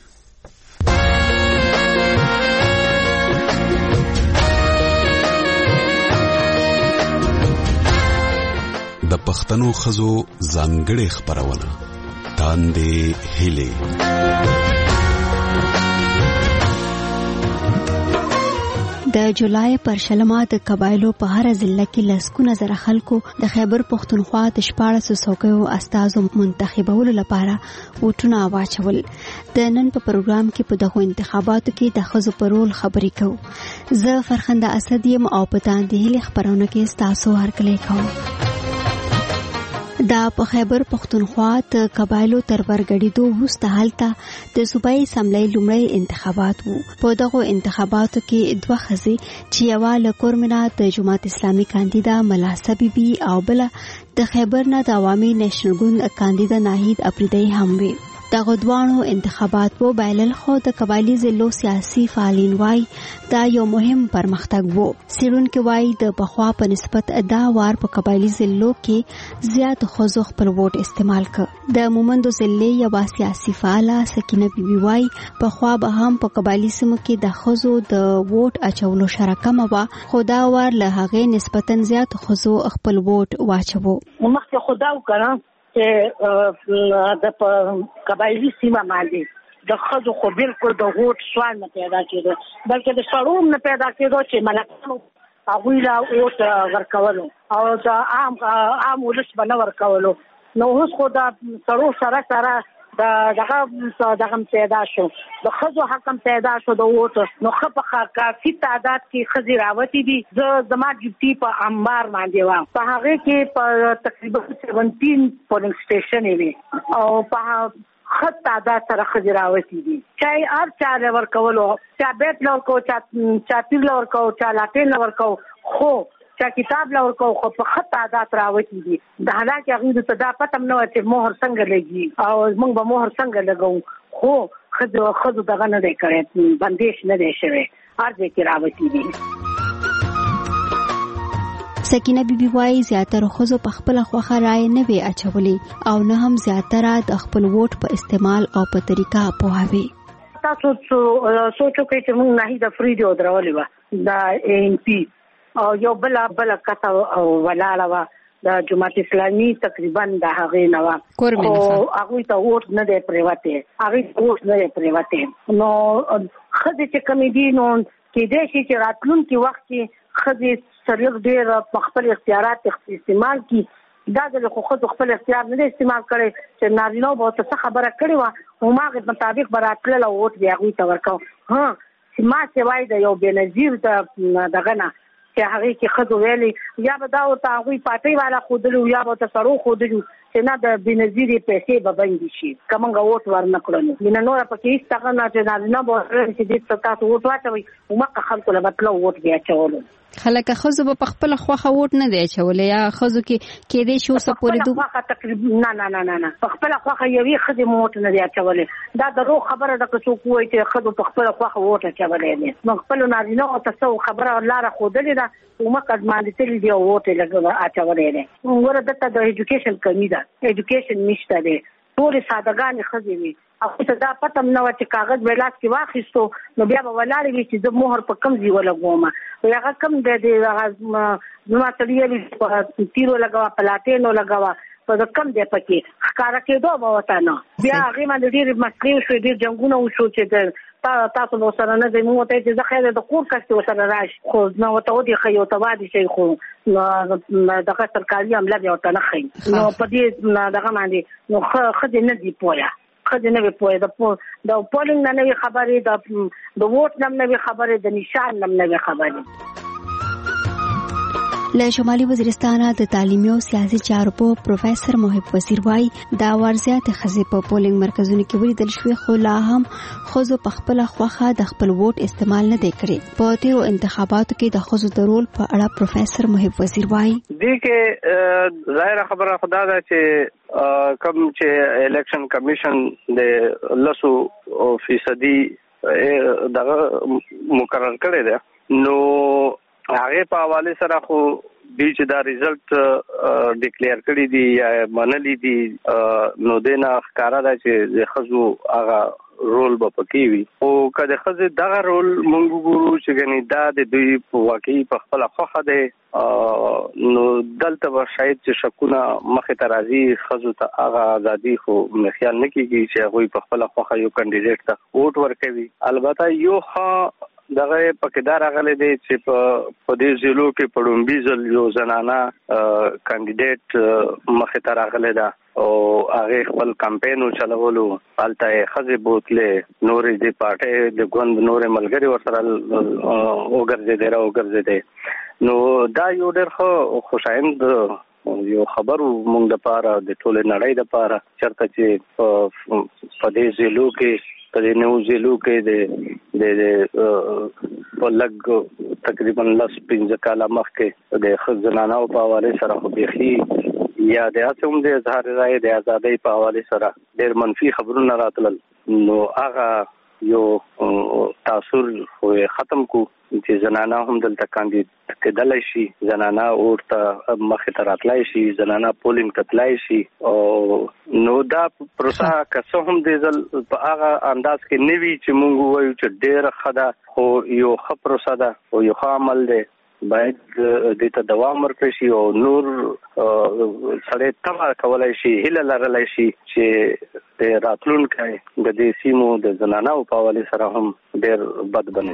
د پښتنو خزو ځانګړې خبرونه تاندې هلي. د جولای پر شلمه د قبایلو په هر ضلع کې لسکونه زره خلکو د خیبر پښتونخوا د 1400 څوکیو استازو منتخبولو لپاره ووټونه واچول. د نن په پروګرام کې په دغه انتخاباتو کې د خزو پر رول خبرې کوو. زه فرخنده اسد یم او په تاندې هلي خبرونه کې تاسو هرکلی کوم. دا په خیبر پښتونخوا د قبایلو تر ورګړېدو وروسته هلته د صوبایي اسمبلی لومړی انتخابات وو. په دغو انتخاباتو کې دوه ښځې چې یوه له کورمنا د جماعت اسلامي کاندیدا ملاسه بیبي او بله د خیبر نه د عوامي نیشنل ګوند کاندیدا ناهید افریدی هم وي. دغه دوانو انتخابات وو بایلل خو د قبایلی ضلعو سیاسي فعالین وای دا یو مهم پرمختګ وو. څېړونکي وایي د پخوا په نسبت دا وار په قبایلی ضلعو کې زیات خزو خپل ووټ استعمال کړ. د مومندو ضلع یو سیاسي فعاله سکینه بیبي وای پخوا به هم په قبایلی سیمو کې د خزو د ووټ اچولو شرح کمه وه خو دا وار له هغې نسبتا زیات خزو خپل ووټ واچوه. مخکې خو دا وکړه چې د قبایلی سیمه باندې د ښځو خو بالکل د ووټ سوال نه پیدا کېدو بلکې د سړو نه پیدا کېدو چې ملکانو هغوی له ووټ ورکولو او د عام ولس به نه ورکولو. نو اوس خو د سړو سره دغه پیدا شو د ښځو حق هم پیدا شو د ووټ. نو ښه په کافي تعداد کې ښځې راوتې دي. زما ډیوټي په انبار باندې وه په هغې کې په تقریبا 17 پولنګ سټیشنې وي او په ښه تعداد سره ښځې راوتې دي. چا یې هر چا له ورکولو چا بیت له ورکوو چا پیر له ورکوو چا لاټین له ورکوو خو چا کتاب له ورکوو خو په ښه تعداد راوتې دي. د حالانکې هغوی ته دا پته هم نه وه چې مهر څنګه لګي او موږ به مهر څنګه لګوو خو خود دغه نه دی کړی بندیش نه دی شوی ارزه کې راوتی دي. سکینه بیبي وايي زیاتره ښځو په خپله خوښه رایې نه وي اچولې او نه هم زیاتره د خپل ووټ په استعمال او په طریقه پوهوي. تاسو سوچو کې چې موږ نه د فری دی درولې و د MP او یو بل کته ولاله و د جماعت اسلامي تقریبا د هغه نو هغه ته ووټ نه دی پریواته نو خدای چې کمیډي نو کې دې چې راتلون کې وخت کې خدای سره ډېر خپل اختیارات استعمال کی دا د خپل اختیار نه استعمال کړي چې نارینه به څه خبره کړي و او ماغه مطابق براتل او ووټ دی هغه ته ورکاو. ما سوای د یو بنظیر دغه نه چې هغه کې خدو ویلي یا به دا او هغه پاتې والا خودلو یا به تاسو خودلو چې نه د بنظیر پیسې به بندي شي کومه ووټ ورنکړو نه نور پکې څنګه نه چې نه به چې دې تاسو ووټ واچوي او مکه خلکو له مطلب ووټ بیا چولو خلک خزو په خپل خوخه ووټ نه دی چولې یا خزو کې دې شو سپورې دوه تقریبا نه په خپل خوخه یوې خدي ووټ نه دی چولې دا درو خبره د څوک وایي چې خدو په خپل خوخه ووټ چولې نه نو خپل نارینه او تاسو خبره لار خودلې دا او مکه ځمانه تل دی ووټ لګول اچولې نه ورته د ایجوکیشن کمی ده ایجوکیشن نشته دی ټول سادهګان خزي وي او څه دا پته نو چې کاغذ ولاس کې واخیستو نو بیا به ولاړې وي چې د مهر په کم ځای ولګوم هغه کم د نو تللی تیرو لګوا پلاټینو لګوا په کم دی پکې ښکارا کېدو به وته نو بیا هغه باندې ډېر مسلې شو ډېر جنگونه وشو چې تاسو نو سره نه دی مو ته چې ځخه د کور کښته وسره راشي خو نو ته ودی خيو ته وادي شي خو دغه سرکاري عمله بیا ته نه خي نو په دې دغه باندې نو خدای نه دی پوهه خدای نه پوهه د پولینګ نه خبرې د ووټ نه خبرې د نشان نه خبرې. له شمالي وزیرستان د تعلیمي او سیاسي چارو په پروفیسور محب وزیر وايي دا ورزيات خزي په پولینګ مرکزونو کې ولیدل شوې خو لا هم خزو په خپل خوخه د خپل ووټ استعمال نه دی کړی. په تیرو انتخاباتو کې د خزو د رول په اړه پروفیسور محب وزیر وايي دې کې ظاهر خبره خدا ده چې کوم چې الیکشن کمیشن د 100% دغه مقرر کړی دی نو هغه په حواله سره خو دې چې دا ریزلټ ډیکلیئر کړی دی یا منلي دی نو دینه ښکارا ده چې د خزو هغه رول به پکې وي او کله خزه دغه رول مونږ ګورو چې غني دا د دوی په واقعي په خپل خوخه ده نو دلته به شاید چې شکونه مخه ترازی خزو ته هغه ازادي خو مخیال نه کیږي چې هغه په خپل خوخه یو کینډیډیټ ته ووټ ورکوي. البته یو دغه پکیدار غلې دی چې په دې ضلعو کې پړومبي ځل یو زنانه کینډیډیټ مخه تر غلې ده او هغه خپل کمپاین چلولو حالته خزه بوتله نورې دې پارټي د ګوند نورې ملګری ورسره وګرځیدي نو دا یو ډېر خوشایند یو خبر مونږ د پاره د ټول نړۍ د پاره چرته چې په دې ضلعو کې په دې نو ضلعو کې د لګ تقریبا 15 کاله مخکې د خزانانو په حواله سره خو بيخي یا د اسوم د اظهار رائے د ازادۍ په حواله سره ډېر منفي خبرونه راتلل نو هغه یو تاثیر خو ختم کو چې زنانه هم دلته کاندید کېدلای شي زنانه اورته مخه تر اتلای شي زنانه پولینګ تلای شي او نو دا پروسه که هم د ځل په هغه انداز کې نوي چې مونږ وایو چې ډېر خدا خو یو خبره ده او یو عمل ده باید د ته دوام ورکړي شي او نور سړی تمه کولای شي هله لرلای شي چې د راتلونکي د دې سیمو د زنانو په حواله سره هم ډېر بد بني.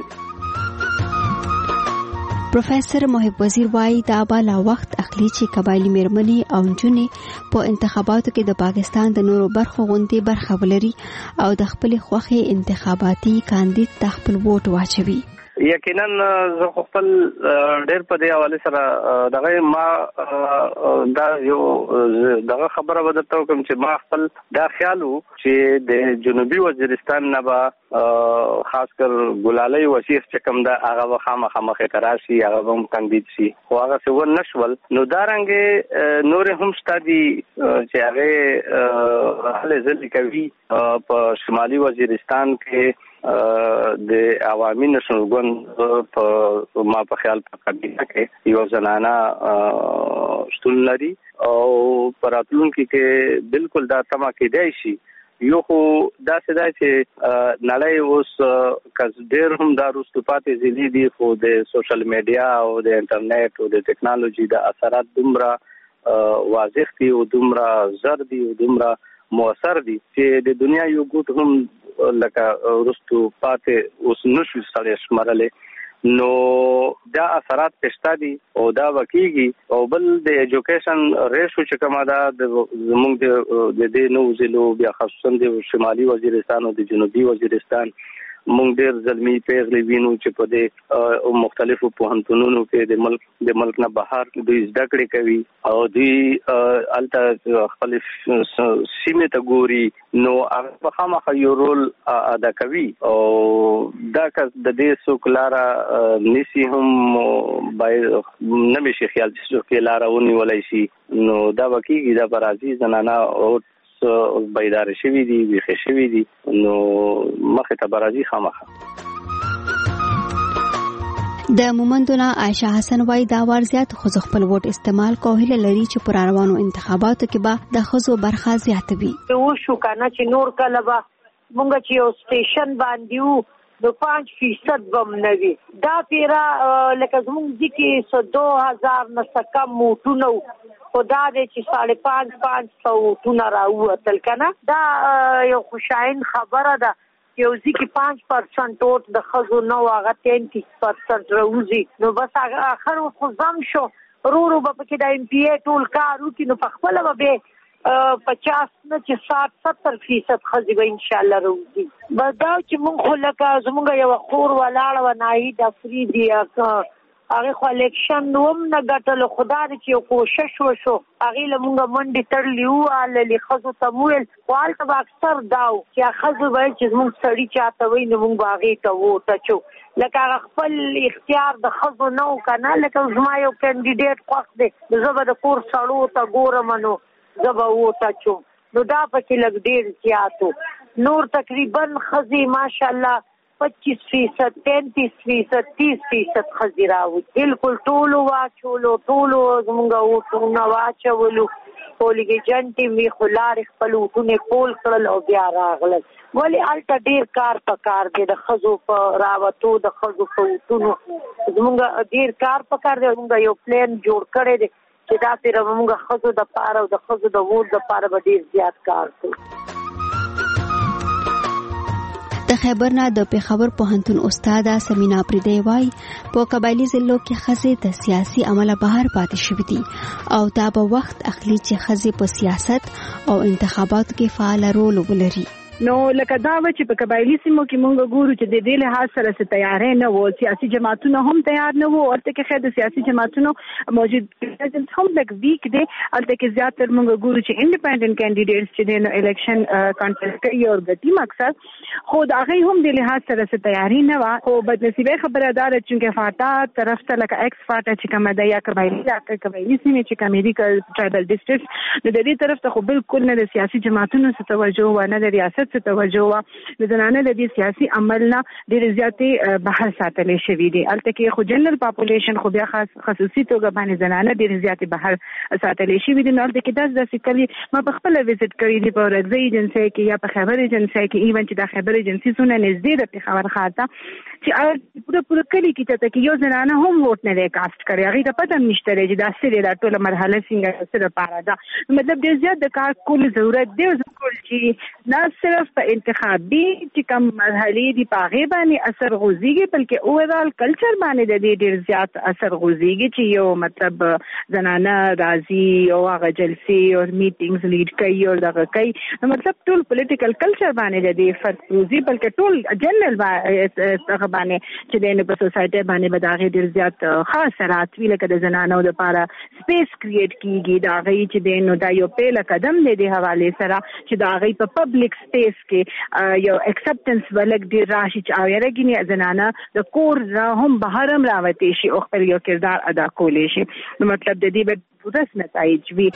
پروفیسور محب وزیر وايي دا به لا وخت اخلي چې قبایلی میرمنې او نجونې په انتخاباتو کې د پاکستان د نورو برخو غوندې برخه ولري او د خپل خوښې انتخاباتي کاندید ته خپل ووټ واچوي. یقینا زه خپل ډېر په دې حواله سره دغه ما دا یو دغه خبره ودرته کوم چې ما خپل دا خیال وو چې د جنوبي وزیرستان نه به خاص کر ګلالۍ وسیخ چې کوم دا هغه خامخا مخې ته راشي هغه هم کاندید شي خو هغه څه ونشول نو دا رنګ نور هم ستادي چې هغه هله ځل کوي په شمالي وزیرستان کې د عوامي نشنل ګوند په ما په خیال په کابینه کې یو زنانه شتون لري او پراتلونکو کې بالکل دا تما کېدای شي یو خو دا څه دی چې نړۍ اوس کز ډېر هم دا وروسته پاتې ځلې دي خو د سوشل میډیا او د انټرنیټ او د ټکنالوژي د اثرات دومره واضح دي او دومره زر دي او دومره مؤثر دي چې د دنیا یو ګوټ هم لکه ورستو پاتې اوس نشو سره شمارلې نو دا اثرات پښتا دي او دا وکیږي او بل د ایجوکیشن ریشو چې کومه دا زموږ د دې نو ضلعو بیا خصوصا د شمالي وزیرستان او د جنوبي وزیرستان مونږ ډېر ځلمي پیغلې وینو چې په دې مختلفو پوهنتونونو کې د ملک نه بهر دوی زده کړې کوي او دوی الته خپل سیمې ته ګوري نو هغه خامخا یو رول ادا کوي او دا که د دې څوک لاره نیسي هم باید نه مشي خیال چې څوک لاره ونیولی شي نو دا وکیږي دا پر عزیز زنانه او بیدار شوی دي ویښه شوی دي نو مخه ته برازي خامخه د مومندونه عائشه حسن وای دا وار زیات خو خپل ووټ استعمال کوهله لري چې پر روانو انتخاباتو کې به د خزو برخه زیات وي و شو کنه چې نور کله به مونږ چې یو سټیشن باندې وو د 5% بم نوي دا پیرا لکه زموږ ځکه 2000 نه کم موټونه خدا دې چې 5.5 ټونه راووتل کنه دا یو خوشاین خبره ده یو ځکه 5% ووټ د خزو نو هغه 33% راوځي نو بس اخر خو ځم شو ورو به پکې د ام پی ای ټول کار وکړي نو په خپل به 50 نه چې 60-70% خزي به ان شاء الله راوځي بس دا چې مونږ خو لکه زمونږ یو خور ولاړ و ناهید افریدي هغه خو الیکشن نوم نه ګټل خدای چې یو کوشش وشو هغه لمونږ منډي تړلی و علي خزو تمویل والته اکثر داو چې خزو وای چې مونږ سړی چاته وای نو مونږ باغې ته وته چو لکه خپل اختیار د خزو نو کنه لکه زما یو کینډیډیټ خوښ دی زه د کور سړو ته ګورم نو زه وته چو نو دا پکې لګ ډیر زیاتو نور تقریبا خزي ماشاءالله 25%, 33%, 30% خزیراوي بالکل ټولو واچولو ټولو زمونږ وټونه واچولو پولیګي جنټي می خلار خپل وټونه پول کړل او بیا راغل ولی الټا ډیر کار پکار دی د خزو په راوتو د خزو په وټونو زمونږ ډیر کار پکار دی زمونږ یو پلان جوړ کړی دی چې دا پیر زمونږ خزو د پاره او د خزو د ووټ د پاره به ډیر زیات کار کوي د خیبر نه د پیښور پوهنتون استاد سمینا پردی وای په قبایلی ضلعو کې خزې د سیاسي عمله بهر پاتې شوې دي او دا به وخت اخلي چې خزې په سیاست او انتخاباتو کې فعال رول ولري نو لکه دا و چې په قبایلی سیمو کې مونږ ګورو چې د دې له سره څه تیارې نه وو سیاسي جماعتونه هم تیار نه وو او ته کې خې د سیاسي جماعتونو موجود هم لک ویک دی او ته کې زیاتره مونږ ګورو چې انډیپندنت کینډیډیټس چې د الیکشن کانټیسټ کوي او ګټي مقصد خو دا غي هم د له سره څه تیاری نه و خو بدنصیبه خبره دار چې فاټا طرف ته لکه ایکس فاټا چې کومه د یا قبایلی سیمې چې کمیډیکل ټرایبل ډیسټریکټ نو د دې طرف ته خو بالکل نه د سیاسي جماعتونو څخه توجه و نه د ریاست څخه توجه و د زنانه د دې سیاسي عمل نه ډېر زیاتې بهر ساتلې شوې دي البته کې خو جنرال پاپولیشن خو بیا خصوصي توګه باندې زنانه ډېر زیاتې بهر ساتلې شوې دي نو البته کې د سکلی ما په خپل وزټ کړی دی په رګزي ایجنسی کې یا په خبر ایجنسی کې ایون چې د خبر ایجنسی سونه نږدې د پیښور خاطه چې پوره کلی کې ته کې یو زنانه هم ووټ نه کاست کړی هغه ته پته نشته چې دا سره د ټوله مرحله څنګه سره پاره ده مطلب ډېر زیات د کار کول ضرورت دی ټول چې نه صرف په انتخابي چې کوم مرحلې دی پاغه باندې اثر غوزيږي بلکې اوورال کلچر باندې د دې ډیر زیات اثر غوزيږي چې یو مطلب زنانه راځي او هغه جلسې او میټینګز لیډ کوي او دغه کوي نو مطلب ټول پولیټیکل کلچر باندې د دې فرق غوزي بلکې ټول جنرال هغه باندې چې د په سوسايټي باندې بداغه ډیر زیات خاص راتوي لکه د زنانو لپاره سپیس کریټ کیږي دا غي چې د نو دا یو پیل قدم دی د حواله سره چې دا غي په پبلک سپیس کې یو اکسپټنس ولګ دی راشي چې او یرګینی زنانه د کور هم بهرم راوتی شي او خپل یو کردار ادا کولی شي نو مطلب د دې به پوره نتایج وي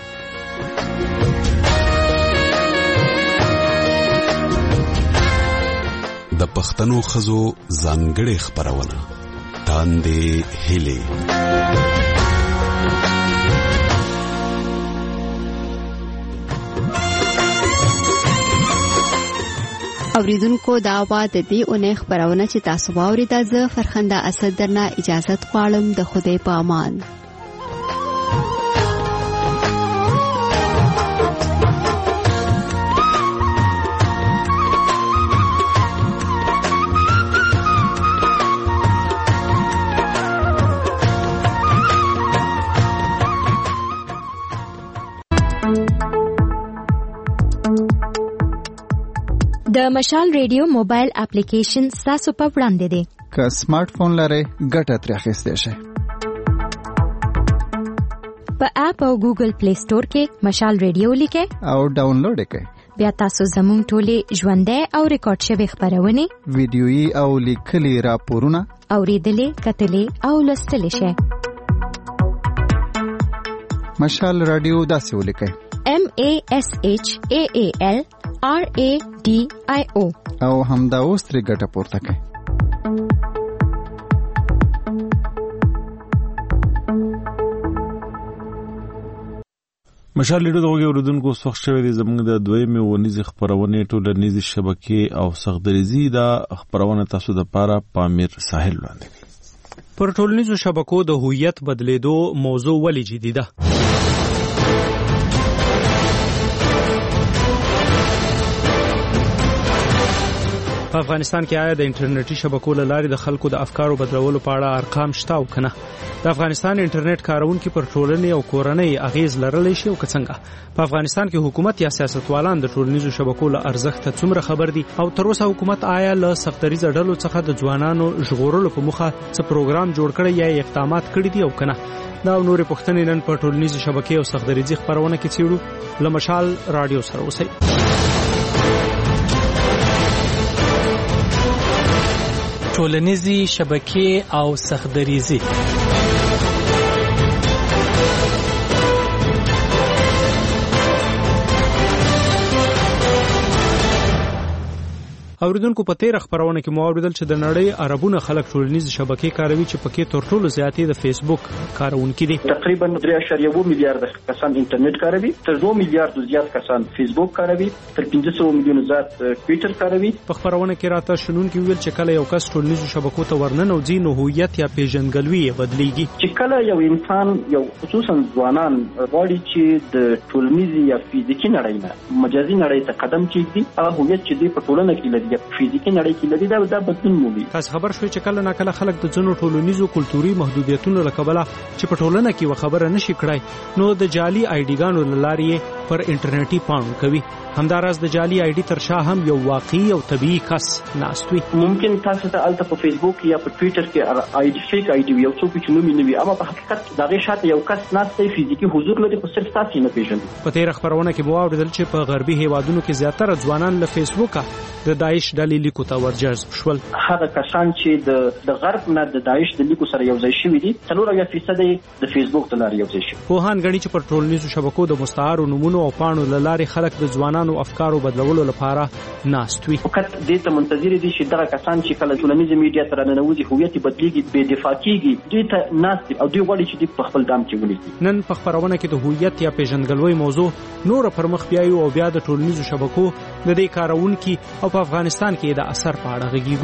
د پښتنو خزو ځانګړي خبرونه تاندې هلي اوریدونکو دا آواز د دې اونۍ خبرونه چې تاسو واوریده زه فرخنده اسد درنه اجازه غواړم د خدای په امان د مشال ریډیو موبایل اپلیکیشن تاسو په وړاندې دی که سمارټ فون لرئ ګټه ترې اخیستی شئ په اپ او ګوګل پلی سٹور کې مشال ریډیو لیکئ او ډاونلوډ یې کړئ بیا تاسو زموږ ټولې ژوندۍ او ریکارډ شوي خبرونه ویډیويي او لیکلي راپورونه اوریدلې کتلې او لوستلې شئ مشال رادیو داسې ولیکئ MASHAAL RADIO او همدا اوس ترې ګټه پورته کړئ مشال لیډو دغه اوریدونکو سوخ شوی دی زموږ د دویمه ونیزه خبرونه ټولنیزې شبکې او سخدریزي د خبرونه تاسو د پاره پامیر ساحل وړاندې پر ټولنیزو شبکو د هویت بدلیدو موضوع ولې جدي ده په افغانستان کې آیا د انټرنیټي شبکو لارې د خلکو د افکارو بدلولو په اړه ارقام شته او کنه د افغانستان انټرنیټ کارونکو پر ټولنې او کورنۍ اغیز لرلی شي او څنګه په افغانستان کې حکومت یا سیاستوالان د ټولنیزو شبکو له ارزښت څومره خبر دي او تر اوسه حکومت آیا له سختري ځړلو څخه د ځوانانو ژغورلو په مخه څه پروګرام جوړ کړی یا اقدامات کړی دي او کنه دا نورې پوښتنې نن په ټولنیزو شبکې او سختريزي خبرونه کې چیرو لمشال رادیو سره اوسئ ټولنیزي شبکې او سختدریزي اوریدونکو په تیر خبرونه کې مو اوریدل چې د نړۍ عربونه خلک ټولنیزې شبکې کاروي چې پکې تر ټولو زیاتې د فیسبوک کارونکي دي تقریبا 3.1 میلیارډ کسان انټرنیټ کاروي تر 2 میلیارډ زیات کسان فیسبوک کاروي تر 500 میلیون زیات ټوئیټر کاروي په خبرونه کې راته شنونکي ویل چې کله یو کس ټولنیزو شبکو ته ورننوځي نو هویت یا پیژندګلوي بدلیږي چې کله یو انسان یو خصوصا ځوانان غواړي چې د ټولنیزي یا فزیکي نړۍ نه مجازي نړۍ ته قدم کېږدي هغه هویت چې دی په ټولنه کې لري فزیکي نړۍ کې لري دا بدلون مومي تاسو خبر شوي چې کله ناکله خلک د ځینو ټولنیزو کلتوري محدودیتونو لکبله چې په ټولنه کې خبره نشي کړای نو د جعلي آی ډي ګانو لارې پر انټرنیټي پاڼو کوي همداراز د جعلي آی ډي تر شا هم یو واقعي او طبيعي کس ناستوي ممکن تاسو ته الته په فیسبوک یا په ټوئیټر کې آی ډي فیک آی ډي یو څوک چې نوم یې نوي اما په حقیقت دغه شاته یو کس ناستي فزیکی حضور لري په صرف تاسو نه پیژنئ په تیر خبرونه کې مو اوریدل چې په غربي هیوادونو کې زیاتره ځوانان له فیسبوک د داعش ډلې لیکو ته ورجذب شول هغه کسان چې د غرب نه د داعش د لیکو سره یو ځای شوي دي 3% د فیسبوک د لارې یو ځای شوي پوهان غني چې پر ټولنیزو شبکو د مستعارو نمونو او پاڼو لارې خلک د ځوانانو افکارو بدلولو لپاره ناستوي فقط دې ته منتظر دي چې دغه کسان چې کله ټولنیزه میډیا سره ننوځي هویت بدلیږي بې دفاع کیږي دې ته ناست او دوی غواړي چې د خپل دام کې ونیسي نن په خبرونه کې د هویت یا پیژندګلوي موضوع نور پر مخ بیایو او بیا د ټولنیزو شبکو د دې کارونکو او په افغانستان کې د اثر په اړه غږیږو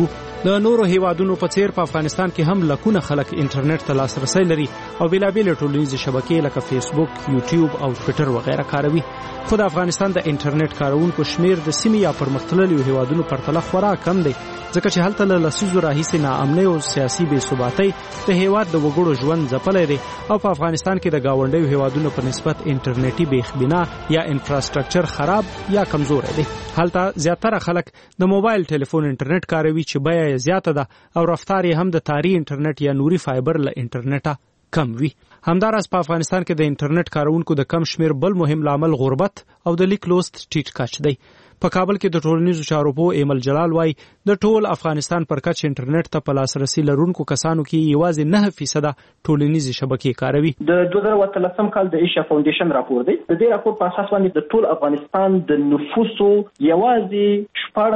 د نورو هیوادونو په څیر په افغانستان کې هم لکونه خلک انټرنیټ ته لاسرسي لري او بیلابېل ټولنیزې شبکې لکه فیسبوک، یوټیوب او ټوئیټر وغیرہ کاروي. خو د افغانستان د انټرنیټ کارونکو شمیر د سیمې یا پرمختللو هیوادونو پرتله خورا کم دی، ځکه چې هلته له لسیزو راهیسې ناامنۍ او سیاسي بې ثباتۍ د هیواد د وګړو ژوند ځپلی دی او په افغانستان کې د ګاونډیو هیوادونو په نسبت انټرنیټي بېخبنا یا انفراستراکچر خراب یا کمزوری دی. هلته زیاتره خلک د موبایل ټلیفون انټرنیټ کاروي چې بیه یې زیاته ده او رفتار یې هم د تاري انټرنیټ یا نوري فایبر له انټرنیټه کم وي. همداراز په افغانستان کې د انټرنیټ کارونکو د کم شمیر بل مهم لامل غربت او د لیک لوست ټیټ کچ دی. په کابل کې د ټولنیزو چارو پوه ایمل جلال وایي د ټول افغانستان پر کچ انټرنیټ ته په لاسرسي لرونکو کسانو کې یوازې 9% ټولنیزې شبکې کاروي. د 2013 کال د ایشیا فاونډیشن راپور دی. د دې راپور په اساس باندې د ټول افغانستان د نفوسو یوازې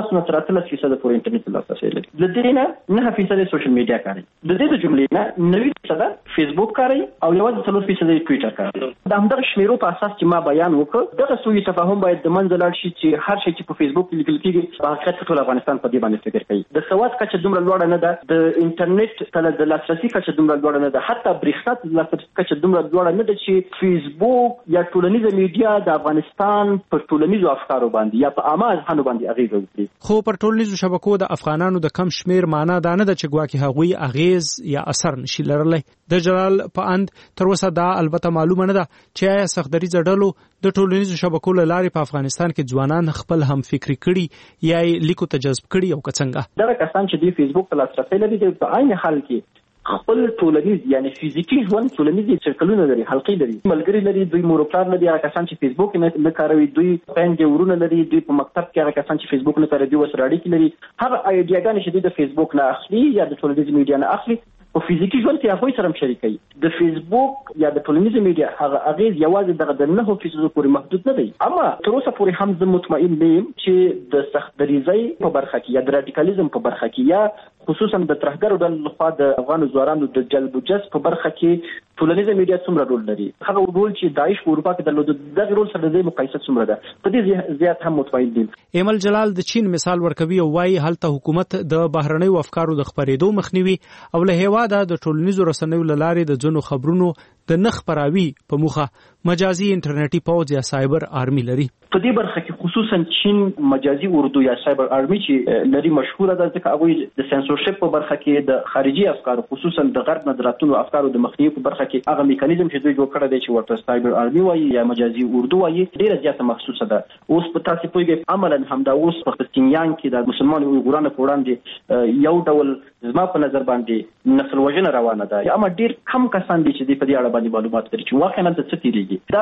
14.13% پورې انټرنیټ لاسرسي لري. د دې نه 9% سوشل میډیا کاروي. د دې د جملې نه 90% فیسبوک کاروي او یوازې 3% ټوئیټر کاروي. د همدغه شمیرو په اساس چې ما بیان وکړ دغه سوء تفاهم باید د منځ لاړ شي چې هر شي چې په فیسبوک کې لیکل کېږي په حقیقت ټول افغانستان په دې باندې فکر کوي. د سواد کچه دومره لوړه نه ده، د انټرنیټ ته د لاسرسي کچه دومره لوړه نه ده، حتی برېښنا ته د لاسرسي کچه دومره لوړه نه ده چې فیسبوک یا ټولنیزه میډیا د افغانستان په ټولنیزو افکارو باندې یا په عامه اذهانو باندې اغیز وکړي. خو پر ټولنیزو شبکو د افغانانو د کم شمیر معنا دا نه ده چې ګواکې هغوی اغیز یا اثر نشي لرلی. د جلال په اند تر اوسه دا البته معلومه نه ده چې آیا سختدریځه ډلو د ټولنیزو شبکو له لارې په افغانستان کې ځوانان خپل هم فکری کړي یا لیکو ته جذب کړي او که څنګه. دا کسان چې د فیسبوک په لاسرسي لري په عین حال کې خپل ټولنیز یعنی فزیکی ژوند ټولنیز سرکلونه لري، حلقې لري، ملګری لري، دوی مورپلار لري. هغه کسان چې فیسبوک نه کاروي دوی خویندې ورونه لري، دوی په مکتب کې هغه کسان چې فیسبوک نه کاروي وسره اړیکې لري. هغه ایډیاګانې چې د فیسبوک نه اخلي یا د ټولنیز میډیا نه اخلي په فزیکی ژوند کې هغه سره شریکي. د فیسبوک یا د ټولنیزې میډیا هغه اغیز یوازې دغه د 9% پورې محدود نه دی. اما تر اوسه پورې هم زه مطمئن یم چې د سختدریزۍ په برخه کې یا د رادیکالیزم په برخه کې یا خصوصا د ترهګرو ډلو لخوا د افغان ځوانانو د جلب و جذب په برخه کې ټولنیزه میډیا څومره رول لري. هغه رول چې داعش په اروپا کې درلود دغه رول سره د مقایسه څومره ده په دې زیات هم مطمئن دي. ایمل جلال د چین مثال ورکوي او وايي هلته حکومت د بهرنیو افکارو د خپرېدو مخنیوي او له هیواده د ټولنیزو رسنیو لارې د ځینو خبرونو د نخ پراوي په موخه مجازي انټرنیټي پوځ یا سایبر آرمي لري. په دې برخه کې خصوصا چین مجازي اردو یا سایبر آرمي چې لري مشهوره ده ځکه هغه د سنسورشپ په برخه کې د خارجي افکارو خصوصا د غرب نظراتونو افکارو د مخنیوي په برخه کې هغه میکانیزم چې دوی جوړ کړی دی چې ورته سایبر آرمي وایي یا مجازي اردو وایي ډیره زیاته مخصوصه ده. اوس په تاسو پوهیږئ عملاً همدا اوس په پښتونیان کې د مسلمان اویغورانو په وړاندې یو ډول زما په نظر باندې نسل وژنه روانه ده. اما ډیر کم کسان دي چې په دې اړه باندې معلومات لري چې واقعا څه تیریږي. دا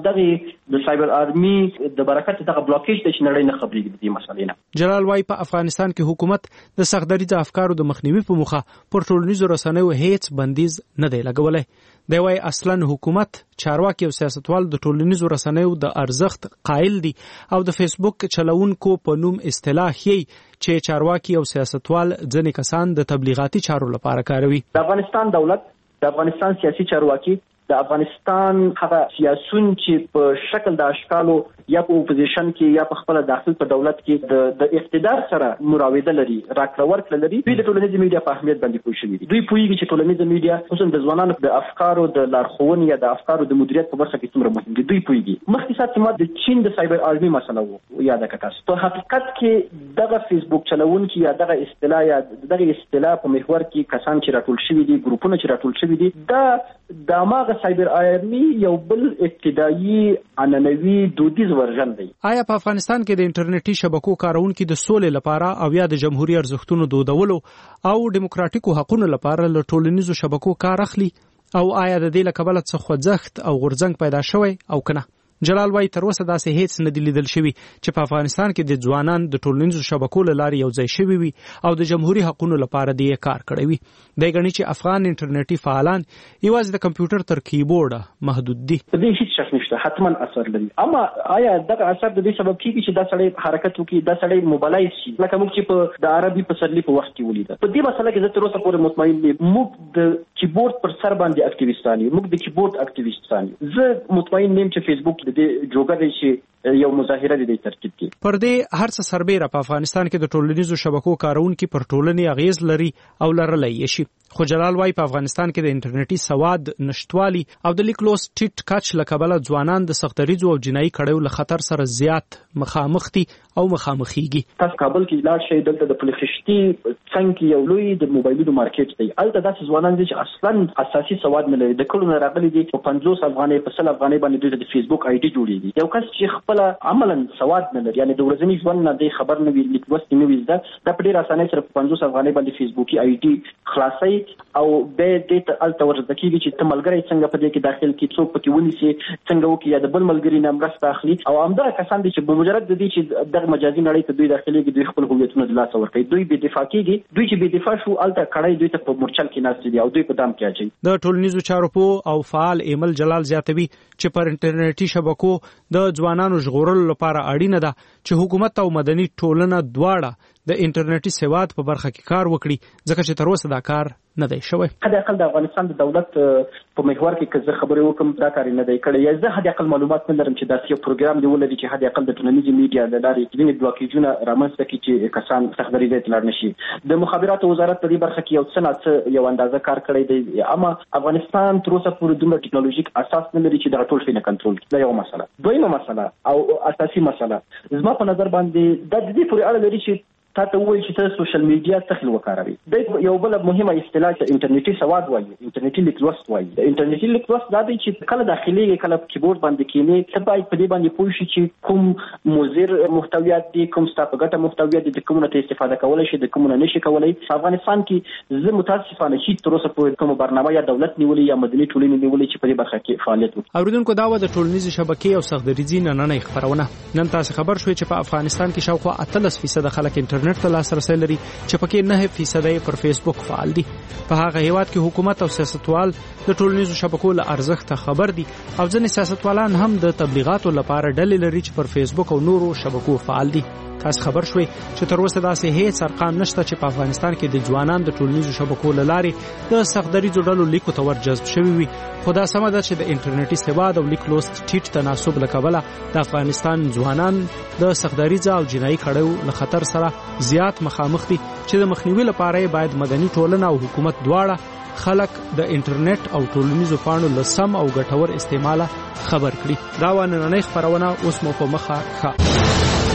د سایبر آرمي د برکت دغه بلاکیج د نړۍ نه خبرېږي د دې مسلې نه. جلال وايي په افغانستان کې حکومت د سختدریځه افکارو د مخنیوي په موخه پر ټولنیزو رسنیو هیڅ بندیز نه دی لګولی. دی وايي اصلا حکومت چارواکي او سیاستوال د ټولنیزو رسنیو د ارزښت قائل دي او د فیسبوک چلوونکو په نوم اصطلاح یې چې چارواکي او سیاستوال ځینې کسان د تبلیغاتي چارو لپاره کاروي. د افغانستان دولت، د افغانستان سیاسي چارواکي، د افغانستان هغه سیاسون چې په شکل د اشکالو یا په اپوزیشن کې یا په خپل داخل په دولت کې د اقتدار سره مراوده لري، راکړه ورکړه لري، دوی د ټولنیزې میډیا په اهمیت باندې پوه شوي دي. دوی پوهیږي چې ټولنیزه میډیا خصوصا د ځوانانو د افکارو د لارښوونې یا د افکارو د مدیریت په برخه کې څومره مهم دي. دوی پوهیږي. مخکې سات ما د چین د سایبر آرمي مسله وو یاد کړه. په حقیقت کې دغه فیسبوک چلوونکي یا دغه اصطلاح یا دغه اصطلاح په محور کې کسان چې راټول شوي دي، ګروپونه چې راټول شوي دي، دا ماغه سایبر آرمي یو بل ابتدایي عنعنوي دودیز ورژن دی. آیا په افغانستان کې د انټرنیټي شبکو کارونکو د سولې لپاره او یا د جمهوریت ارزښتونو دودولو او دیموکراتیکو حقوقو لپاره له ټولنیزو شبکو کار اخلي او آیا د دې لکبل څه خوځښت او غورځنګ پیدا شوی او کنه؟ جلال وايي تر اوسه داسې هیڅ نه دی لیدل شوی چې په افغانستان کې د ځوانان د ټولنیزو شبکو له لارې یو ځای شوي وي او د جمهوریت حقوقو لپاره دی کار کړی وي. دی ګڼي چې افغان انټرنیټي فعالان یوازې د کمپیوټر تر کیبورډ محدود دي. په دې هیڅ شک نشته، حتما اثر لري. اما آیا دغه اثر د دې سبب کیږي چې دا سړی حرکت وکړي، دا سړی موبایلایز شي لکه موږ چې په د عربي پسرلی په وخت کې ولیده؟ په دې مسله کې زه تر اوسه پورې مطمئن یم موږ د کیبورډ پر سر باندې اکټیویستان یو، موږ د کیبورډ اکټیویستان یو. زه مطمئن یم چې فیسبوک د دې جوګه چې یو مظاهره د ترتیب کی. پر دې هر څه سربېره په افغانستان کې د ټولنیزو شبکو کارونکو پر ټولنې اغیز لري او لرلای شي. خو جلال وايي په افغانستان کې د انټرنیټي سواد نشټوالي او د لیکلوس ټیټ کچ لکبله ځوانان د سختریزو او جنایي کړیو له خطر سره زیات مخامخ دي او مخامخيږي. تاسو کابل کې لاړ شئ دلته د پلخشتي څنګه یو لوی د موبایلونو مارکیټ دی. البته داسې ځوانان دي چې اصلا اساسي سواد نه لري. د کلو نه راغلي دي په 50 افغانۍ په 100 افغانۍ باندې د فیسبوک آی ډي جوړیږي. یو کس چې خپل عملاً سواد نه لري یعنی د ورځني ژوند نه د خبر نه وي لیکلوس نه وي دا په ډیر اسانۍ سره په 50 افغانۍ باندې فیسبوکي آی ډي خلاصي او به د التور ځکه چې تملګری څنګه په دې کې داخل کی څوک پکې ونیسي څنګه وکي یا د بل ملګری نه مرسته اخلي او همدا کسان دي چې په مجرد د دې چې د مجازي نړۍ ته دوی داخلي کې دوی خپل هویتونه د لاس ور کوي. دوی به دفاع کیږي. دوی چې به دفاع شو الته کړای دوی ته په مورچل کې ناست دي او دوی په دام کې اچي. د ټولنیزو چارو په او فعال ایمل جلال زیاتوي چې پر انټرنیټي شبکو د ځوانانو ژغورلو لپاره اړینه ده چې حکومت او مدني ټولنه دواړه د انټرنیټي سواد په برخه کې کار وکړي ځکه چې تر اوسه دا کار نه دی شوی. حد اقل د افغانستان د دولت په محور کې که زه خبرې وکم دا کار نه دی کړی یا زه حد اقل معلومات نه لرم چې دا یو پروګرام دی ولري چې حد اقل د ټولنیزو میډیا د لارې ځینې بلاکیجونه رامنځته کړي چې کسان سختګري دې تلار نشي. د مخابراتو وزارت په دې برخه کې یو څه یو اندازه کار کړی دی اما افغانستان تر اوسه پورې دومره ټکنالوژیک اساس نه لري چې دا ټول شي نه کنټرول کړي. دا یو مسله. دویمه مسله او اساسي مسله زما په نظر باندې د دې پورې اړه لري چې تاسو وایي چې تاسو سوشل میډیا تخلیل وکاروي. د یو بل مهمه اصطلاح چې انټرنیټي سواد وایي انټرنیټي لیکلوست وایي. انټرنیټي لیکلوست دا دی چې کله داخلي کله کیبورډ باندې کینی ته باید په دې باندې پوه شي چې کوم مضر محتویات دي کوم ستاسو ګټه محتویات دي کوم نه استفاده کولای شي د کوم نه نشي کولای. په افغانستان کې زه متاسفانه چې تر اوسه پورې کوم برنامه یا دولت نیولې یا مدني ټولنې نیولې چې په دې برخه کې فعالیت وکړي. اوریدونکو دا و د ټولنیزو شبکې او سختدریزي نننۍ خبرونه. نن تاسو خبر شوي چې په افغانستان کې شاوخوا 18% خلک انټرنیټ ته لاسرسی لري چې پکې 9% پر فیسبوک فعال دي. په هغه هیواد کې حکومت او سیاستوال د ټولنیزو شبکو له ارزښت خبر دي او ځینې سیاستوالان هم د تبلیغاتو لپاره ډلې لري چې پر فیسبوک او نورو شبکو فعال دي. تاسو خبر شوي چې تر اوسه داسې هیڅ ارقام نشته چې په افغانستان کې د ځوانان د ټولنیزو شبکو لارې د سختدریزو ډلو لیکو ته ورجذب شوي وي. خو دا سمه ده چې د انټرنیټي سواد او لیکلوست ټیټ تناسب له کبله د افغانستان ځوانان د سختدریزه او جنایي کړیو له خطر سره زیات مخامخ دي چې د مخنیوي لپاره باید مدني ټولنه او حکومت دواړه خلک د انټرنیټ او ټولنیزو پاڼو له سم او ګټور استعماله خبر کړي. دا نننۍ خبرونه اوس مو په مخه ښه.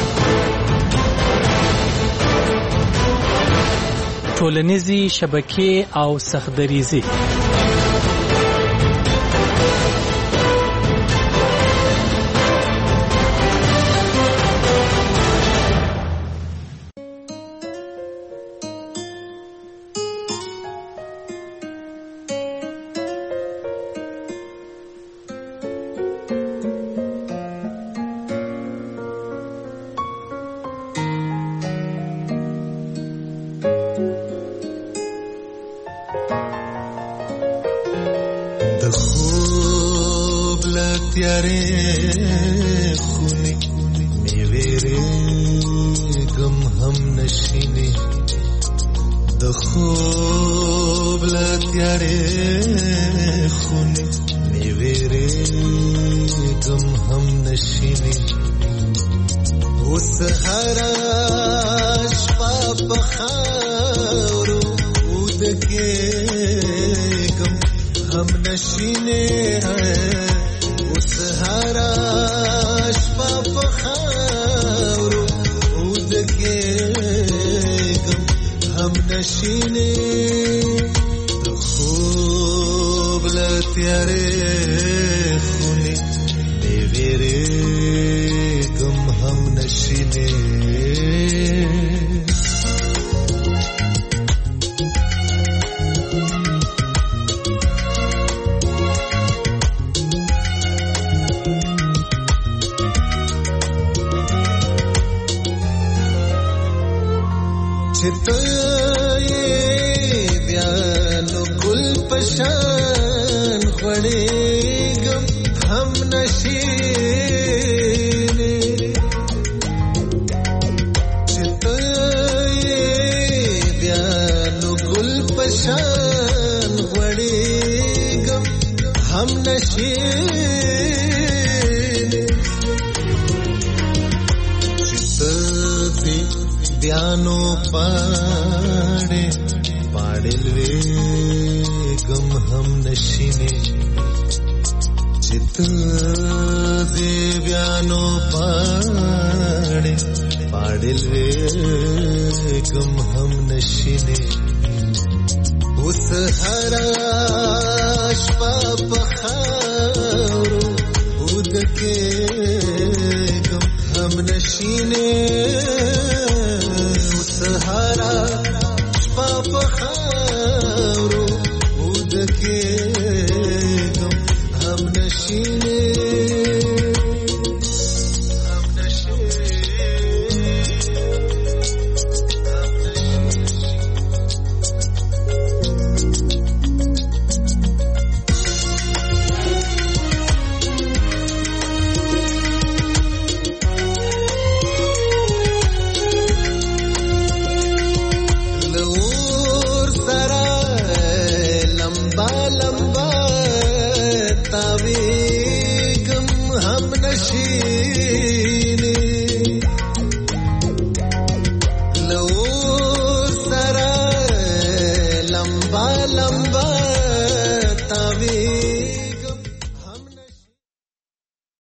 ټولنیزي شبکې او سختدریزي. بیانو پاڑے پاڑل وے گم ہم نشینے چت دے بیانو پاڑے پاڑل وے گم ہم نشینے اس ہراش پاپ خارو خود کے گم ہم نشینے اس ہراش پاپ خارو خود کے گم ہم نشینے